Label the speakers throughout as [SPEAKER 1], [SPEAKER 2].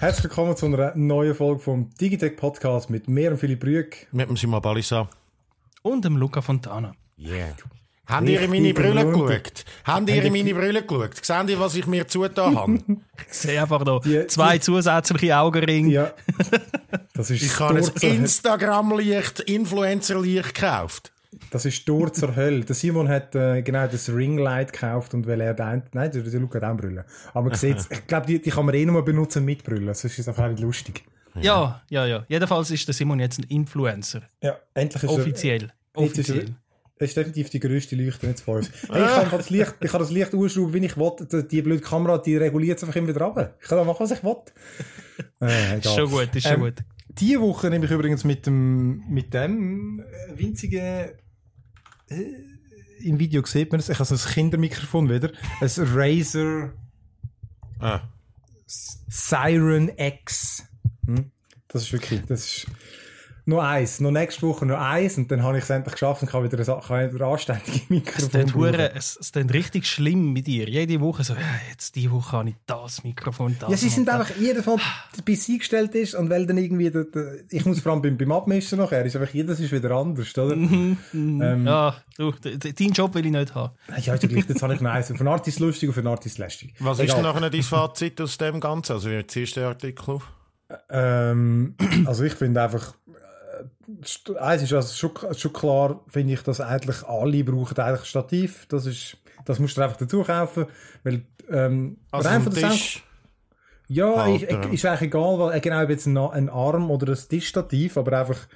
[SPEAKER 1] Herzlich willkommen zu einer neuen Folge vom Digitech Podcast mit mir und Philipp Rüegg.
[SPEAKER 2] Mit dem Simon Balissa.
[SPEAKER 3] Und dem Luca Fontana.
[SPEAKER 2] Yeah. Habt ihr in meine Brille geschaut? Habt ihr in meine Brille geschaut? Seht ihr, was ich mir zugetan habe?
[SPEAKER 3] Ich sehe einfach noch zwei zusätzliche Augenringe.
[SPEAKER 1] Ja. Das ist
[SPEAKER 2] ich habe ein Instagram-Licht, Influencer-Licht gekauft.
[SPEAKER 1] Das ist Tor zur Hölle. Der Simon hat genau das Ringlight gekauft und weil er der Luca hat auch Brille. Aber man sieht, ich glaube, die kann man eh nur benutzen mit Brille. Sonst ist es einfach nicht lustig.
[SPEAKER 3] Ja. Jedenfalls ist der Simon jetzt ein Influencer.
[SPEAKER 1] Ja, endlich ist
[SPEAKER 3] Offiziell.
[SPEAKER 1] Das ist definitiv die grösste Leuchte jetzt vor uns. Hey, ich kann das Licht ausschrauben, wie ich will. Die blöde Kamera, die reguliert es einfach immer wieder runter. Ich kann da machen, was ich will.
[SPEAKER 3] Ist schon gut, ist schon gut.
[SPEAKER 1] Diese Woche nehme ich übrigens mit dem winzigen... Im Video sieht man es. Ich habe so ein Kindermikrofon wieder. Ein Razer Siren X. Das ist wirklich... Das ist noch eins. Noch nächste Woche noch eins. Und dann habe ich es endlich geschafft und kann wieder ein anständiges Mikrofon.
[SPEAKER 3] Es klingt richtig schlimm mit dir. Jede Woche so, jetzt diese Woche habe ich das Mikrofon, das.
[SPEAKER 1] Ja, sie sind einfach jedes Mal, bis eingestellt ist und weil dann irgendwie, ich muss vor allem beim Abmischen nachher, ist einfach jedes ist wieder anders, oder?
[SPEAKER 3] Ja, du, deinen Job will ich nicht haben.
[SPEAKER 1] Ja, ist ja gleich, jetzt habe ich noch eins. Für einen Artist lustig und für einen Artist lästig.
[SPEAKER 2] Was ist denn nachher dein Fazit aus dem Ganzen? Also, wie ziehst du den Artikel auf?
[SPEAKER 1] Also, ich finde einfach, eins ist also schon klar, finde ich, dass eigentlich alle brauchen eigentlich Stativ. Das musst du einfach dazu kaufen, weil
[SPEAKER 2] also
[SPEAKER 1] rein von der
[SPEAKER 2] Tisch.
[SPEAKER 1] Ja, ist eigentlich egal, weil genau ob jetzt ein Arm oder ein Tischstativ, aber einfach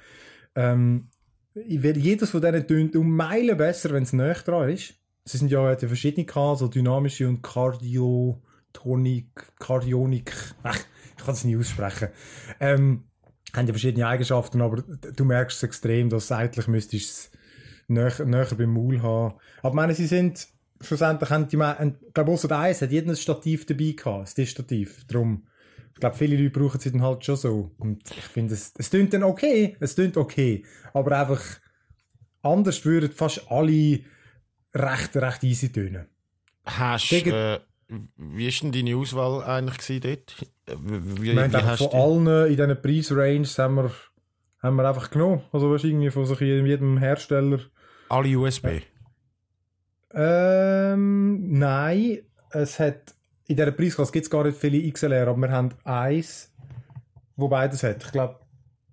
[SPEAKER 1] jedes von denen tönt um Meilen besser, wenn es näher dran ist. Sie sind ja die verschiedenen so dynamische und Kardionik. Ich kann es nicht aussprechen. Haben ja verschiedene Eigenschaften, aber du merkst es extrem, dass eigentlich müsstest du es näher beim Maul haben. Aber ich meine, sie sind schlussendlich, ich glaube, ausser eins hat jeder ein Stativ dabei gehabt, ein Tischstativ. Darum, ich glaube, viele Leute brauchen sie dann halt schon so. Und ich finde, es tönt dann okay, aber einfach anders würden fast alle recht easy tönen.
[SPEAKER 2] Wie war denn deine Auswahl eigentlich dort?
[SPEAKER 1] Von allen in diesen Preisranges haben wir einfach genommen. Also wahrscheinlich von jedem Hersteller.
[SPEAKER 2] Alle USB?
[SPEAKER 1] Nein. Es hat, in dieser Preisklasse gibt es gar nicht viele XLR, aber wir haben eins, wo beides hat. Ich glaube,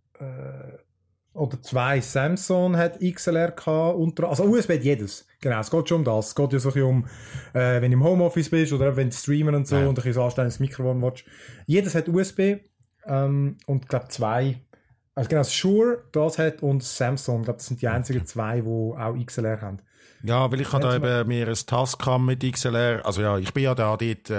[SPEAKER 1] oder zwei. Samsung hat XLR gehabt, also USB hat jedes. Genau, es geht schon um das. Es geht ja so ein bisschen um, wenn du im Homeoffice bist oder wenn du streamen und so und ein bisschen anständiges Mikrofon willst. Jedes hat USB und ich glaube zwei. Also genau, das Shure, das hat und Samsung. Ich glaube, das sind die einzigen zwei, die auch XLR haben.
[SPEAKER 2] Ja, weil ich habe da eben mir ein Tascam mit XLR. Also ja, ich bin ja da dort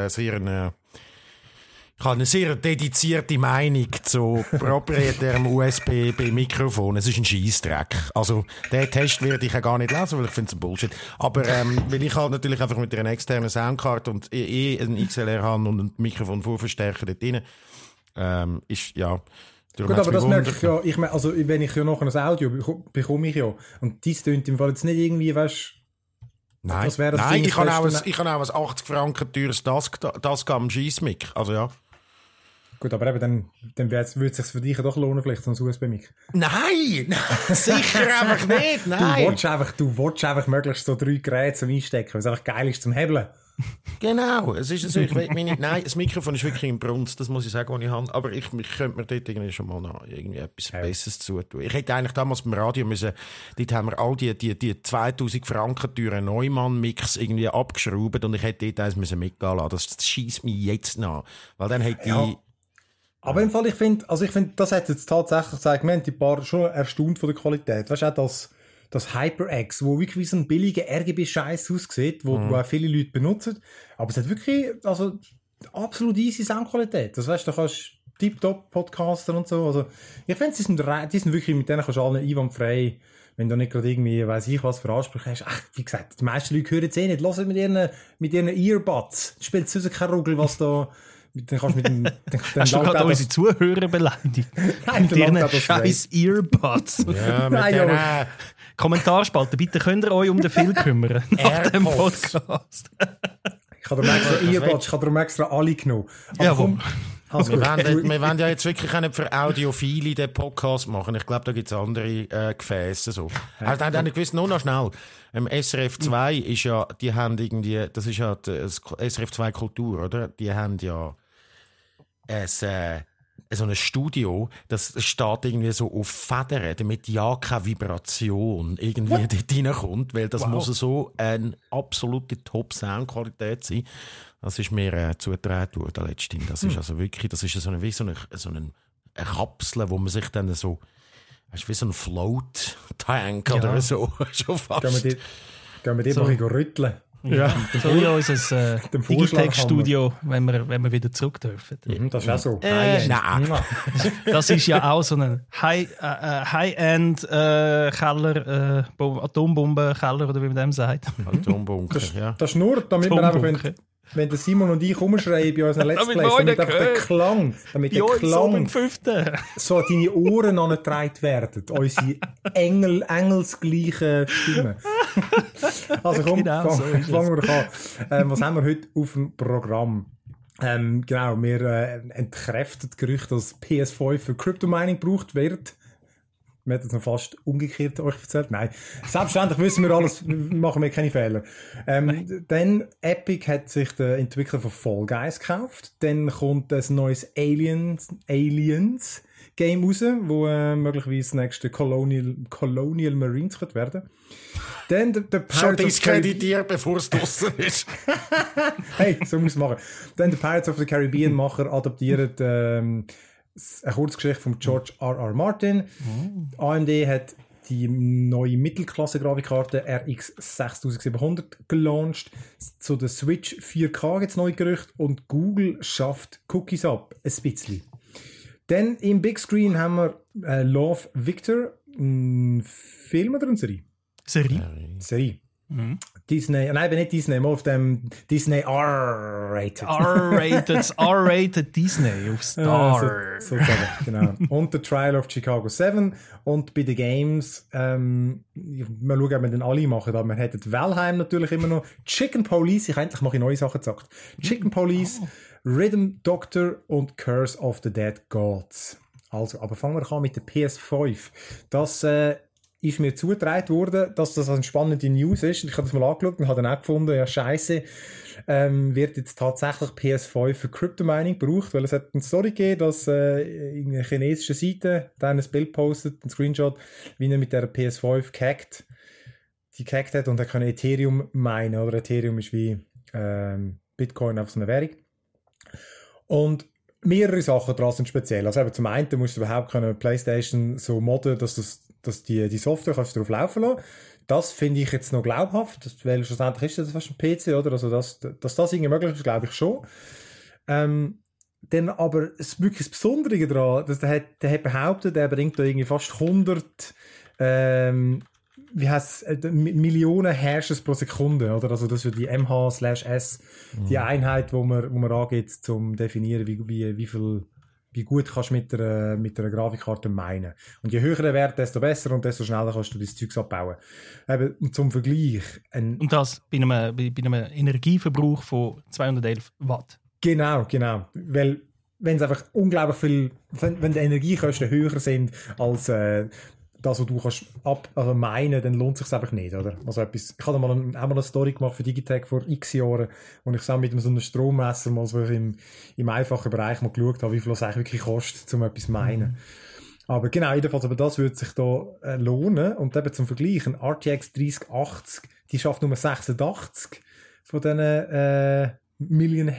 [SPEAKER 2] ich habe eine sehr dedizierte Meinung zu proprietärem USB-Mikrofon. Es ist ein Scheissdreck. Also, den Test werde ich ja gar nicht lesen, weil ich finde es ein Bullshit. Aber, weil ich halt natürlich einfach mit einer externen Soundcard und ein XLR habe und ein Mikrofon Vorverstärker dort drin, ist, ja.
[SPEAKER 1] Gut, aber das merke ich ja. Also, wenn ich ja noch ein Audio bekomme ich ja. Und dies tönt im Fall jetzt nicht irgendwie, weißt du,
[SPEAKER 2] nein, ich habe auch ein 80 Franken teures Tascam Scheissmic. Also, ja.
[SPEAKER 1] Gut, aber eben, dann würde es sich für dich doch lohnen, vielleicht so ein USB-Mic.
[SPEAKER 2] Nein! Sicher einfach nicht, nein!
[SPEAKER 1] Du willst einfach möglichst so 3 Geräte zum Einstecken, weil es einfach geil ist zum Hebeln.
[SPEAKER 2] Genau, es ist so, nein, das Mikrofon ist wirklich im Brunst, das muss ich sagen, was ich habe, aber ich könnte mir dort irgendwie schon mal noch irgendwie etwas Besseres zutun. Ich hätte eigentlich damals beim Radio müssen, dort haben wir all die 2000 Franken teuren Neumann-Mix irgendwie abgeschraubt und ich hätte dort eins müssen mitgehen lassen. Das scheisst mich jetzt nach, weil dann hätte ich...
[SPEAKER 1] Aber im Fall, ich finde, das hat jetzt tatsächlich gezeigt, wir haben die paar schon erstaunt von der Qualität. Weißt du, auch das HyperX, wo wirklich wie so ein billiger RGB-Scheiß aussieht, wo auch viele Leute benutzen. Aber es hat wirklich, also, absolut easy Soundqualität. Das weißt du, kannst tiptop Podcaster und so. Also, ich finde, die sind wirklich, mit denen kannst du alle einwandfrei, wenn du nicht gerade irgendwie, weiss ich was für Ansprüche hast. Ach, wie gesagt, die meisten Leute hören es eh nicht. Hören mit ihren Earbuds. Spielt es sonst kein Ruggel, was da... Dann kannst du mit dem,
[SPEAKER 3] hast du gerade unsere Zuhörer beleidigt?
[SPEAKER 1] Nein,
[SPEAKER 3] mit ihren scheiß Earbuds.
[SPEAKER 2] Ja, mit denen...
[SPEAKER 3] Kommentarspalte, bitte könnt ihr euch um den Phil kümmern nach dem Podcast.
[SPEAKER 1] Ich habe darum extra Earbuds, ich habe darum extra alle genommen. Aber Also
[SPEAKER 2] wir wollen ja jetzt wirklich auch nicht für Audiophile den Podcast machen. Ich glaube, da gibt es andere Gefäße. So. Also, dann gewiss nur noch schnell. SRF 2 ist ja, die haben irgendwie, das ist ja das SRF 2 Kultur, oder? Die haben ja so ein Studio, das steht irgendwie so auf Federn, damit ja keine Vibration irgendwie dort reinkommt, weil das muss so eine absolute Top-Sound-Qualität sein. Das ist mir zugetragen worden letztens. Das ist also wirklich, das ist so eine Kapsel, wo man sich dann so, weißt du, wie so ein Float-Tank oder so, schon fast.
[SPEAKER 1] Gehen wir die mal rütteln.
[SPEAKER 3] Ja, so wie unser Digitech-Studio, wenn wir wieder zurück dürfen.
[SPEAKER 1] Das ist auch so.
[SPEAKER 2] Nein.
[SPEAKER 3] Das ist ja auch so ein High-End-Keller, Atombomben-Keller, oder wie man dem sagt.
[SPEAKER 2] Atombunker, ja.
[SPEAKER 1] Das ist nur, damit wir einfach, wenn der Simon und ich rumschreien bei unseren Let's Plays, damit einfach der Klang so an deine Ohren angetragen werden. Unsere engelsgleichen Stimmen. Also komm,
[SPEAKER 3] Genau,
[SPEAKER 1] fangen wir doch an. Was haben wir heute auf dem Programm? Genau, wir entkräften das Gerücht, dass PS5 für Crypto-Mining gebraucht wird. Wir hätten es noch fast umgekehrt euch erzählt. Nein, selbstverständlich wissen wir alles, machen wir keine Fehler. Dann Epic hat sich den Entwickler von Fall Guys gekauft. Dann kommt ein neues Aliens Game raus, wo möglicherweise das nächste Colonial Marines wird werden. Dann der
[SPEAKER 2] schon diskreditiert, bevor es draussen ist.
[SPEAKER 1] Hey, so muss es machen. Dann der Pirates of the Caribbean Macher adaptiert eine Kurzgeschichte von George R.R. Martin. AMD hat die neue Mittelklasse-Grafikkarte RX 6700 gelauncht. Zu der Switch 4K gibt es neue Gerüchte und Google schafft Cookies ab. Ein bisschen. Dann im Big Screen haben wir Love Victor, ein Film oder eine Serie? Serie. Disney, nein, nicht Disney, mal auf dem Disney R-Rated.
[SPEAKER 3] R-Rated Disney auf Star.
[SPEAKER 1] Sozusagen, genau. Und The Trial of Chicago 7. Und bei den Games, mal schauen, ob wir den alle machen, aber wir hätten Valheim natürlich immer noch. Chicken Police, endlich mache ich neue Sachen gesagt. Chicken Police, Rhythm Doctor und Curse of the Dead Gods. Also, aber fangen wir an mit der PS5. Das, ist mir zugetragen worden, dass das eine spannende News ist. Ich habe das mal angeschaut und habe dann auch gefunden, ja scheisse, wird jetzt tatsächlich PS5 für Crypto-Mining gebraucht, weil es hat eine Story gegeben, dass eine chinesische Seite dann ein Bild postet, ein Screenshot, wie er mit der PS5 gehackt hat und er kann Ethereum minen, oder Ethereum ist wie Bitcoin auf so eine Währung. Und mehrere Sachen daran sind speziell. Also eben zum einen musst du überhaupt PlayStation so modden, dass die Software kannst du drauf laufen lassen. Das finde ich jetzt noch glaubhaft, weil schlussendlich ist das fast ein PC, oder? Also dass das irgendwie möglich ist, glaube ich schon. Dann aber wirklich das Besondere daran, dass der hat behauptet, er bringt da irgendwie fast 100 Millionen Hashes pro Sekunde, oder? Also das ist die MH/S, die Einheit, wo man angeht, zum definieren, wie gut kannst du mit einer Grafikkarte minen. Und je höher der Wert, desto besser und desto schneller kannst du dein Zeugs abbauen. Eben zum Vergleich.
[SPEAKER 3] Und das bei einem Energieverbrauch von 211 Watt.
[SPEAKER 1] Genau. Weil, wenn es einfach unglaublich viel, wenn die Energiekosten höher sind als das, was du kannst meinen, dann lohnt es sich einfach nicht, oder? Also ich habe mal eine Story gemacht für Digitech vor x Jahren, wo ich zusammen mit so einem Strommesser mal so im einfachen Bereich mal geschaut habe, wie viel es eigentlich wirklich kostet, um etwas zu meinen. Aber genau, jedenfalls, aber das würde sich da lohnen. Und eben zum Vergleich, ein RTX 3080, die schafft nur 86 von diesen Million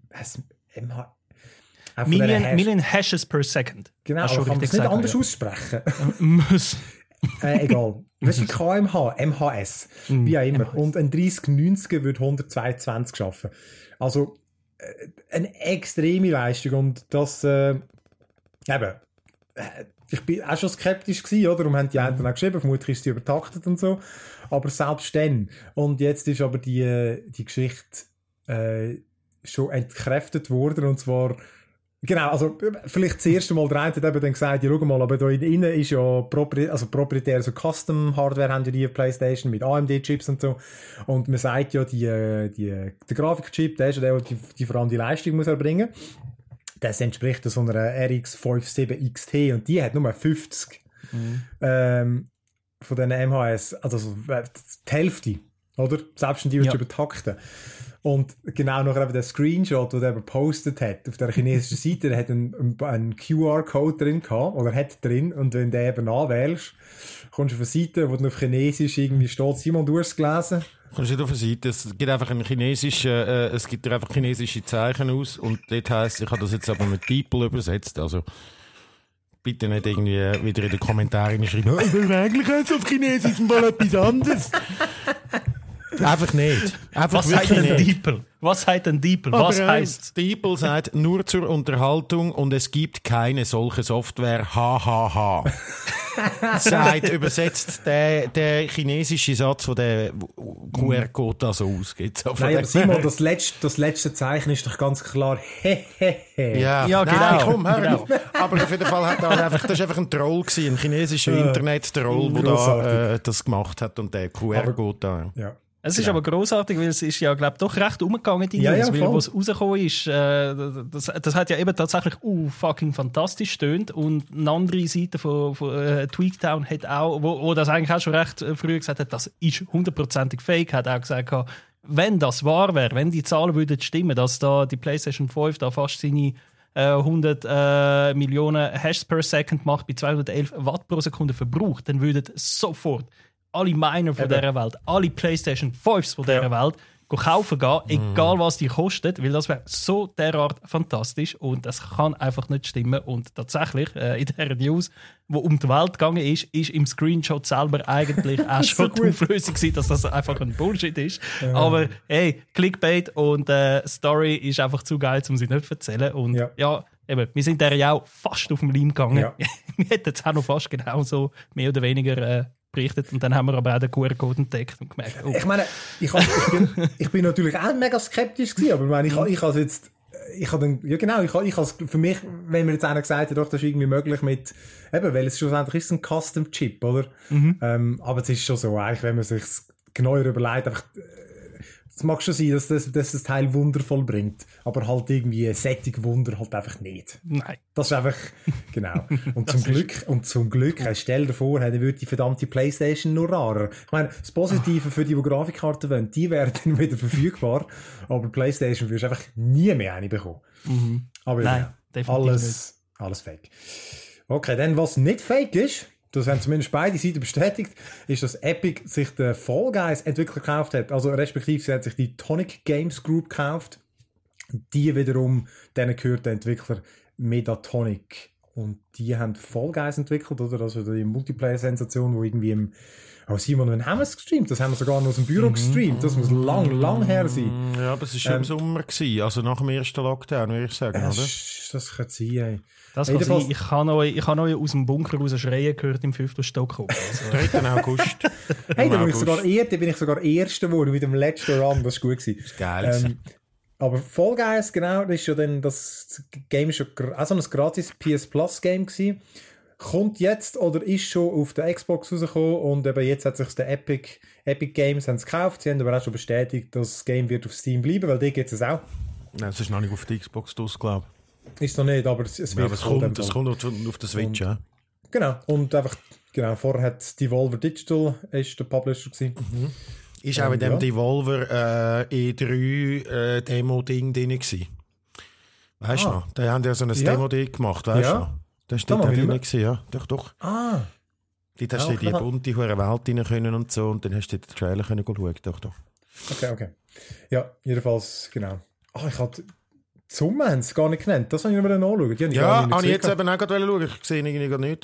[SPEAKER 3] Hashes per second.
[SPEAKER 1] Genau, aber kann man es nicht anders aussprechen? Egal. Weißt du, KMH, MHS, wie auch immer. MHS. Und ein 3090er würde 122 schaffen. Also, eine extreme Leistung. Und das, ich bin auch schon skeptisch gewesen, oder? Darum haben die einen auch geschrieben, vermutlich ist sie übertaktet und so. Aber selbst dann. Und jetzt ist aber die Geschichte, schon entkräftet worden, und zwar genau, also vielleicht das erste Mal der eine hat eben dann gesagt, ja schau mal, aber da innen ist ja proprietär, so Custom-Hardware haben ja die PlayStation mit AMD-Chips und so, und man sagt ja, der Grafikchip, der ist ja der vor allem die Leistung muss erbringen. Das entspricht so einer RX 57 XT und die hat nur 50 von diesen MHS, also die Hälfte, oder? Selbst wenn die übertakten. Und genau nachher eben der Screenshot, den er gepostet hat auf der chinesischen Seite, der hat einen QR-Code drin gehabt, oder hat drin, und wenn du den eben anwählst, kommst du auf eine Seite, wo dann auf Chinesisch irgendwie steht, Simon, du hast es gelesen?
[SPEAKER 2] Kommst nicht auf eine Seite, es gibt einfach es gibt dir einfach chinesische Zeichen aus, und dort heisst, ich habe das jetzt aber mit People übersetzt, also bitte nicht irgendwie wieder in den Kommentaren schreiben, eigentlich heißt es auf Chinesisch mal etwas anderes. Einfach nicht. Einfach
[SPEAKER 3] was heißt ein Diepel? Was heißt ein Diepel? Was heißt?
[SPEAKER 2] Diepel sagt nur zur Unterhaltung und es gibt keine solche Software. Ha. Sagt übersetzt der chinesische Satz, von der QR-Code da so ausgeht. So
[SPEAKER 1] nein, aber Simon, das letzte Zeichen ist doch ganz klar
[SPEAKER 2] Ja,
[SPEAKER 3] genau.
[SPEAKER 2] Nein, komm, hör auf. Aber auf jeden Fall hat das ist einfach ein Troll gewesen, ein chinesischer Internet-Troll, der da das gemacht hat und der QR-Code da.
[SPEAKER 1] Ja.
[SPEAKER 3] Es ist aber grossartig, weil es ist ja, glaube ich, doch recht umgegangen, die News, weil was rausgekommen ist, das hat ja eben tatsächlich fucking fantastisch stöhnt, und eine andere Seite von Tweaktown hat auch, wo das eigentlich auch schon recht früh gesagt hat, das ist 100%ig fake, hat auch gesagt, wenn das wahr wäre, wenn die Zahlen würden stimmen, dass da die PlayStation 5 da fast seine 100 Millionen Hashes per Second macht, bei 211 Watt pro Sekunde verbraucht, dann würden sofort alle Miner von dieser Welt, alle PlayStation 5s von dieser Welt kaufen gehen, egal was die kostet, weil das wäre so derart fantastisch, und das kann einfach nicht stimmen. Und tatsächlich, in dieser News, die um die Welt gegangen ist im Screenshot selber eigentlich auch schon die Auflösung gewesen, dass das einfach ein Bullshit ist. Ja. Aber hey, Clickbait und Story ist einfach zu geil, um sie nicht zu erzählen. Und ja eben, wir sind der ja auch fast auf dem Leim gegangen. Ja. Wir hätten es auch noch fast genauso, mehr oder weniger berichtet, und dann haben wir aber auch den QR-Code entdeckt und gemerkt,
[SPEAKER 1] Ich meine, ich bin natürlich auch mega skeptisch gewesen, aber ich meine, ich habe jetzt, für mich, wenn mir jetzt einer gesagt hat, doch, das ist irgendwie möglich mit, eben, weil es schlussendlich ist ein Custom-Chip, oder? Aber es ist schon so, eigentlich, wenn man sich genauer überlegt, einfach, es mag schon sein, dass das Teil wundervoll bringt, aber halt irgendwie sättig Wunder halt einfach nicht.
[SPEAKER 3] Nein.
[SPEAKER 1] Das ist einfach, genau. Und zum Glück, stell dir vor, dann würde die verdammte PlayStation nur rarer. Ich meine, das Positive für die Grafikkarten wollen, die wären dann wieder verfügbar, aber PlayStation würdest du einfach nie mehr eine bekommen. Aber
[SPEAKER 3] nein,
[SPEAKER 1] alles fake. Okay, dann was nicht fake ist, das haben zumindest beide Seiten bestätigt, ist, dass Epic sich den Fall Guys Entwickler gekauft hat. Also respektive sie hat sich die Tonic Games Group gekauft. Die wiederum, denen gehört der Entwickler Medatonic. Und die haben Fall Guys entwickelt, oder? Also die Multiplayer-Sensation, wo irgendwie Simon, wann haben wir es gestreamt? Das haben wir sogar noch aus dem Büro gestreamt. Das muss lang her sein.
[SPEAKER 2] Ja, aber es war schon im Sommer gewesen, also nach dem ersten Lockdown, würde ich sagen, oder?
[SPEAKER 1] Das kann sein, ey.
[SPEAKER 3] Das kann sein. Ich habe euch aus dem Bunker raus schreien gehört im 5. Stock.
[SPEAKER 2] Also. 3. August.
[SPEAKER 1] Hey, da bin ich sogar Erster geworden mit dem letzten Run, das war gut gewesen.
[SPEAKER 2] Das ist geil.
[SPEAKER 1] Aber Fall Guys, genau, das ist ja dann, das Game ist schon also ein gratis PS Plus Game gewesen. Kommt jetzt oder ist schon auf der Xbox rausgekommen, und eben jetzt hat sich der Epic Games gekauft. Sie haben aber auch schon bestätigt, dass das Game wird auf Steam bleiben, weil die gibt es auch.
[SPEAKER 2] Nein, es ist noch nicht auf der Xbox draus, glaube ich.
[SPEAKER 1] Ist noch nicht, aber es wird
[SPEAKER 2] kommen. Das kommt auf der Switch, ja.
[SPEAKER 1] Genau, und einfach, vorher hat Devolver Digital ist der Publisher gewesen.
[SPEAKER 2] Ist auch in dem Devolver E3 Demo-Ding drin gewesen. Weißt du noch? Die haben ja so ein Demo-Ding gemacht, weißt du noch? Das war dort drin gewesen, ja. Doch.
[SPEAKER 1] Ah.
[SPEAKER 2] Dort hast du in die bunte Welt rein können und so, und dann hast du den Trailer können schauen, doch.
[SPEAKER 1] Okay. Ja, jedenfalls, genau. Ich hatte die Summe haben sie gar nicht genannt. Das habe ich noch nachschauen.
[SPEAKER 2] Habe ich jetzt eben auch gerade schauen. Ich sehe irgendwie gar nicht.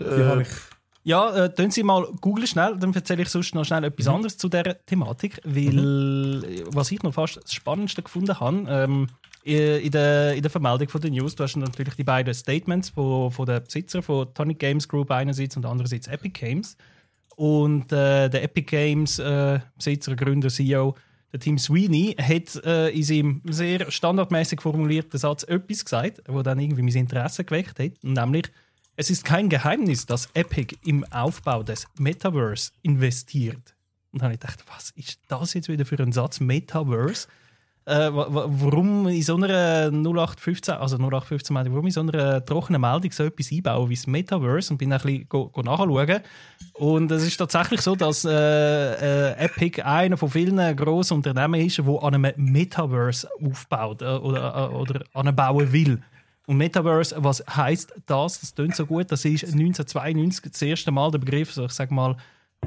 [SPEAKER 3] Ja, tun Sie mal googeln schnell, dann erzähle ich sonst noch schnell etwas anderes zu dieser Thematik, weil was ich noch fast das Spannendste gefunden habe, in der Vermeldung von der News, du hast natürlich die beiden Statements von den Besitzern von Tonic Games Group einerseits und andererseits Epic Games. Und der Epic Games Besitzer, Gründer, CEO, der Tim Sweeney, hat in seinem sehr standardmäßig formulierten Satz etwas gesagt, wo dann irgendwie mein Interesse geweckt hat, nämlich: Es ist kein Geheimnis, dass Epic im Aufbau des Metaverse investiert. Und dann habe ich gedacht, was ist das jetzt wieder für ein Satz, Metaverse? warum in so einer 0815, warum in so einer trockenen Meldung so etwas einbauen wie das Metaverse, und bin ein bisschen nachschauen. Und es ist tatsächlich so, dass Epic einer von vielen grossen Unternehmen ist, der an einem Metaverse aufbaut oder anbauen will. Und Metaverse, was heisst das? Das klingt so gut. Das ist 1992 das erste Mal der Begriff, so ich sag mal,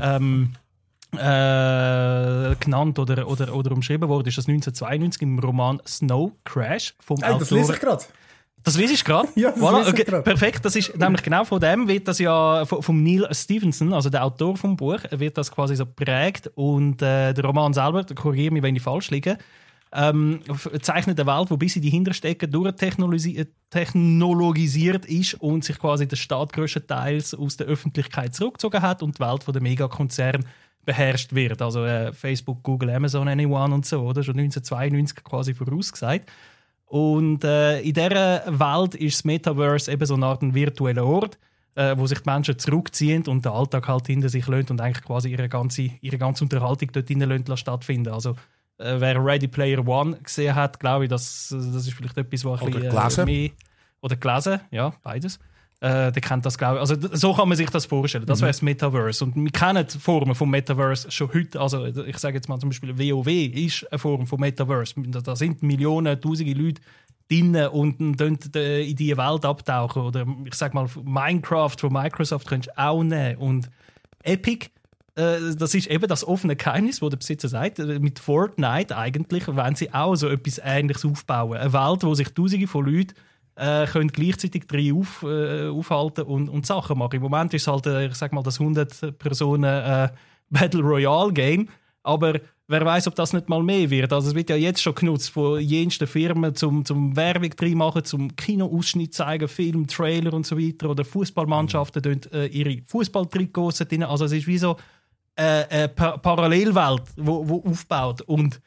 [SPEAKER 3] genannt oder umschrieben wurde, ist das 1992 im Roman Snow Crash vom Autor.
[SPEAKER 1] Das lese ich gerade.
[SPEAKER 3] Das lese ich gerade?
[SPEAKER 1] Ja, das lese ich gerade.
[SPEAKER 3] Perfekt, das ist nämlich genau von dem wird das ja, vom Neil Stephenson, also der Autor vom Buch, wird das quasi so geprägt, und der Roman selber, korrigiere mich, wenn ich falsch liege, zeichnet eine Welt, die bis in die Hinterstecken durchtechnologisiert ist und sich quasi der Staat grösstenteils aus der Öffentlichkeit zurückgezogen hat und die Welt von den Megakonzernen beherrscht wird. Also Facebook, Google, Amazon, Anyone und so, oder? Schon 1992 quasi vorausgesagt. Und in dieser Welt ist das Metaverse eben so eine Art ein virtueller Ort, wo sich die Menschen zurückziehen und den Alltag halt hinter sich lassen und eigentlich quasi ihre ganze Unterhaltung dort hinein stattfinden. Also wer Ready Player One gesehen hat, glaube ich, das ist vielleicht etwas, was ein bisschen mehr... Oder gelesen, ja, beides. Der kennt das, glaube ich. Also so kann man sich das vorstellen. Das wäre das Metaverse. Und wir kennen Formen vom Metaverse schon heute. Also ich sage jetzt mal zum Beispiel, WoW ist eine Form von Metaverse. Da sind Millionen, tausende Leute drin und in diese Welt abtauchen. Oder ich sage mal, Minecraft von Microsoft könntest du auch nehmen. Und Epic, das ist eben das offene Geheimnis, das der Besitzer sagt. Mit Fortnite eigentlich wollen sie auch so etwas Ähnliches aufbauen. Eine Welt, wo sich tausende von Leuten können gleichzeitig drin aufhalten und Sachen machen. Im Moment ist es halt, ich sag mal, das 100-Personen Battle Royale Game, aber wer weiß, ob das nicht mal mehr wird. Also es wird ja jetzt schon genutzt von jensten Firmen zum Werbung drin machen, zum Kinoausschnitt zeigen, Film, Trailer und so weiter, oder Fußballmannschaften ihre Fußballtrikots drin. Also es ist wie so eine Parallelwelt, wo aufbaut. Und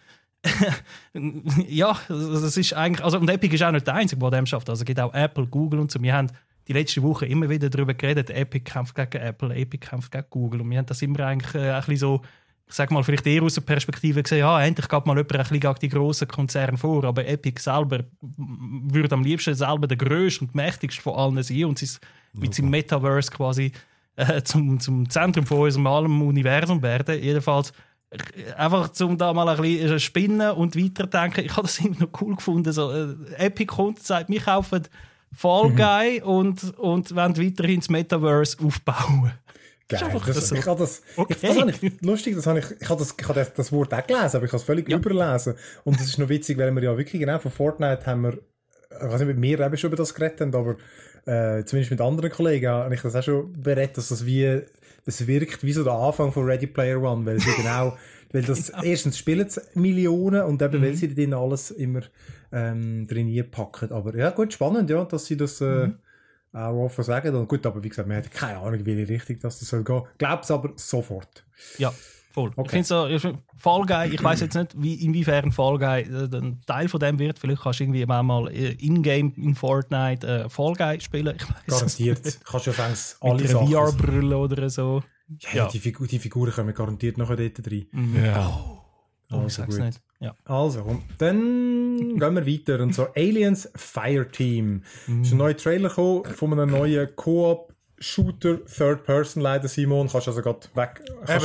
[SPEAKER 3] ja, das ist eigentlich, also, und Epic ist auch nicht der Einzige, der dem schafft. Also es gibt auch Apple, Google und so. Wir haben die letzte Woche immer wieder darüber geredet, Epic kämpft gegen Apple, Epic kämpft gegen Google. Und wir haben das immer eigentlich ein bisschen so, ich sag mal, vielleicht eher aus der Perspektive gesehen, ja, endlich geht mal jemand ein bisschen gegen die grossen Konzerne vor, aber Epic selber würde am liebsten selber der grösste und mächtigste von allen sein und mit seinem Metaverse quasi zum Zentrum von unserem allem Universum werden. Jedenfalls einfach um da mal ein bisschen spinnen und weiterdenken. Ich habe das immer noch cool gefunden. So, Epic kommt und sagt, wir kaufen Fall Guy und wollen weiterhin das Metaverse aufbauen.
[SPEAKER 1] Geil. Ich habe das lustig, ich habe das Wort auch gelesen, aber ich habe es völlig überlesen. Und das ist noch witzig, weil wir ja wirklich genau von Fortnite haben wir, ich weiß nicht, mit mir eben schon über das geredet haben, aber zumindest mit anderen Kollegen habe ich das auch schon berät, dass das es wirkt wie so der Anfang von Ready Player One, weil sie genau, weil das erstens spielen Millionen und eben weil sie drin alles immer drin packen. Aber ja, gut, spannend, ja, dass sie das auch offen sagen. Und gut, aber wie gesagt, wir haben keine Ahnung, wie richtig das soll gehen. Glaub's aber sofort.
[SPEAKER 3] Ja, voll. Okay. Ich finde so, Fall Guy, ich weiss jetzt nicht, inwiefern Fall Guy ein Teil von dem wird. Vielleicht kannst du irgendwie mal in-game in Fortnite Fall Guy spielen.
[SPEAKER 1] Garantiert. Kannst du ja alle
[SPEAKER 3] mit einer VR-Brille oder so.
[SPEAKER 1] Ja. Die Figuren kommen garantiert noch dort rein.
[SPEAKER 3] Ja. Oh, ich sag's nicht. Ja.
[SPEAKER 1] Also, und dann gehen wir weiter. Und so Aliens Fireteam. Es ist ein neuer Trailer gekommen von einem neuen Co-op-Shooter, Third Person, leider, Simon. Kannst also gerade weg.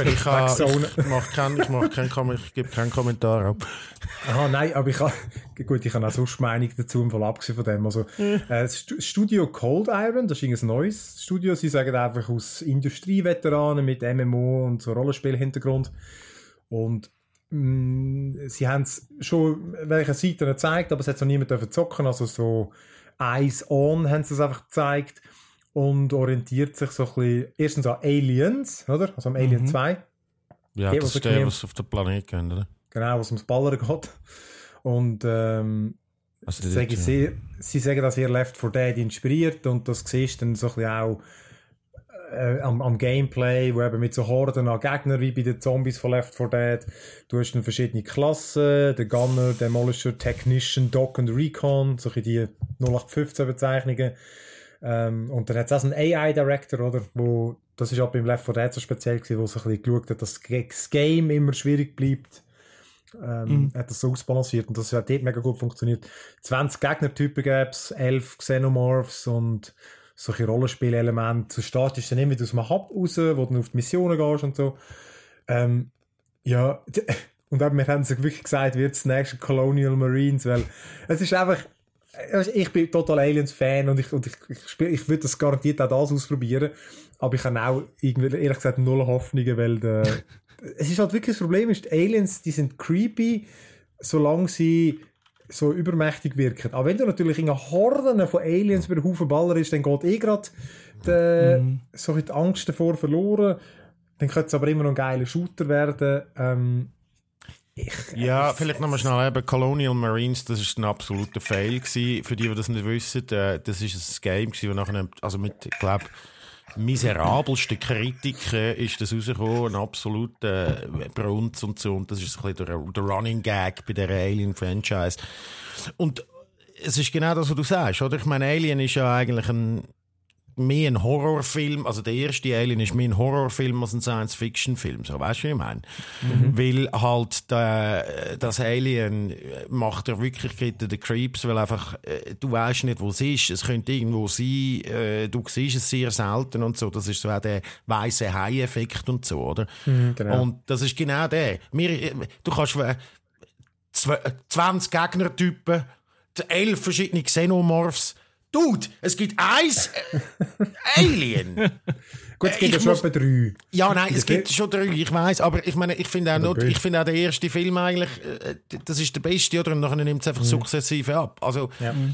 [SPEAKER 2] Ich gebe keinen Kommentar ab.
[SPEAKER 1] Aha, nein, aber ich habe auch sonst Meinung dazu, im Fall abgesehen von dem. Also, das Studio Cold Iron, das ist ein neues Studio. Sie sagen einfach aus Industrieveteranen mit MMO und so Rollenspiel-Hintergrund. Und sie haben es schon welche Seiten gezeigt, aber es hat noch niemand zocken. Also so Eyes On haben sie es einfach gezeigt und orientiert sich so ein bisschen erstens an Aliens, oder? Also am Alien 2.
[SPEAKER 2] Ja, das ist der, was auf den Planet geht, oder?
[SPEAKER 1] Genau, was ums Ballern geht. Und sie sagen, dass ihr Left 4 Dead inspiriert und das siehst du dann so ein bisschen auch am Gameplay, wo eben mit so Horden an Gegnern wie bei den Zombies von Left 4 Dead. Du hast dann verschiedene Klassen, der Gunner, Demolisher, Technician, Doc und Recon, so die 0815 Bezeichnungen. Und dann hat es auch einen AI-Director, oder? Das ist auch beim Left 4 Dead so speziell gewesen, wo so ein bisschen geschaut hat, dass das Game immer schwierig bleibt. hat das so ausbalanciert und das hat dort mega gut funktioniert. 20 Gegnertypen gäbe es, 11 Xenomorphs und solche Rollenspielelemente. Du startest dann immer aus dem Hub raus, wo du auf die Missionen gehst und so. Ja, und eben, wir haben sich wirklich gesagt, wird das nächste Colonial Marines, weil es ist einfach, ich bin total Aliens-Fan und ich würde das garantiert auch das ausprobieren, aber ich habe auch irgendwie, ehrlich gesagt, null Hoffnungen, weil es ist halt wirklich das Problem, ist, die Aliens, die sind creepy, solange sie so übermächtig wirken. Aber wenn du natürlich in Horden von Aliens über den Haufen ballerst, dann geht gerade so die Angst davor verloren. Dann könnte es aber immer noch ein geiler Shooter werden.
[SPEAKER 2] Vielleicht nochmal schnell eben Colonial Marines, das ist ein absoluter Fail gewesen. Für die das nicht wissen, das ist ein Game gewesen, wo nachher, also mit, ich glaube, miserabelsten Kritiken ist das rausgekommen, ein absoluter Brunz und so. Und das ist ein bisschen der Running Gag bei der Alien-Franchise. Und es ist genau das, was du sagst, oder? Ich meine, Alien ist ja eigentlich mehr ein Horrorfilm, also der erste Alien ist mehr ein Horrorfilm als ein Science-Fiction-Film, so, weißt du, was ich meine? Weil halt das Alien macht ja wirklich den Creeps, weil einfach du weißt nicht, wo es ist, es könnte irgendwo sein, du siehst es sehr selten und so, das ist so auch der weiße Hai-Effekt und so, oder? Genau. Und das ist genau der. Du kannst 20 Gegnertypen, 11 verschiedene Xenomorphs. Dude, es gibt eins Alien.
[SPEAKER 1] Gut, es gibt ja schon etwa 3.
[SPEAKER 2] Ja, nein, es gibt schon 3, ich weiss. Aber ich meine, ich finde auch der erste Film eigentlich, das ist der beste, oder? Und nachher nimmt es einfach sukzessive ab. Also,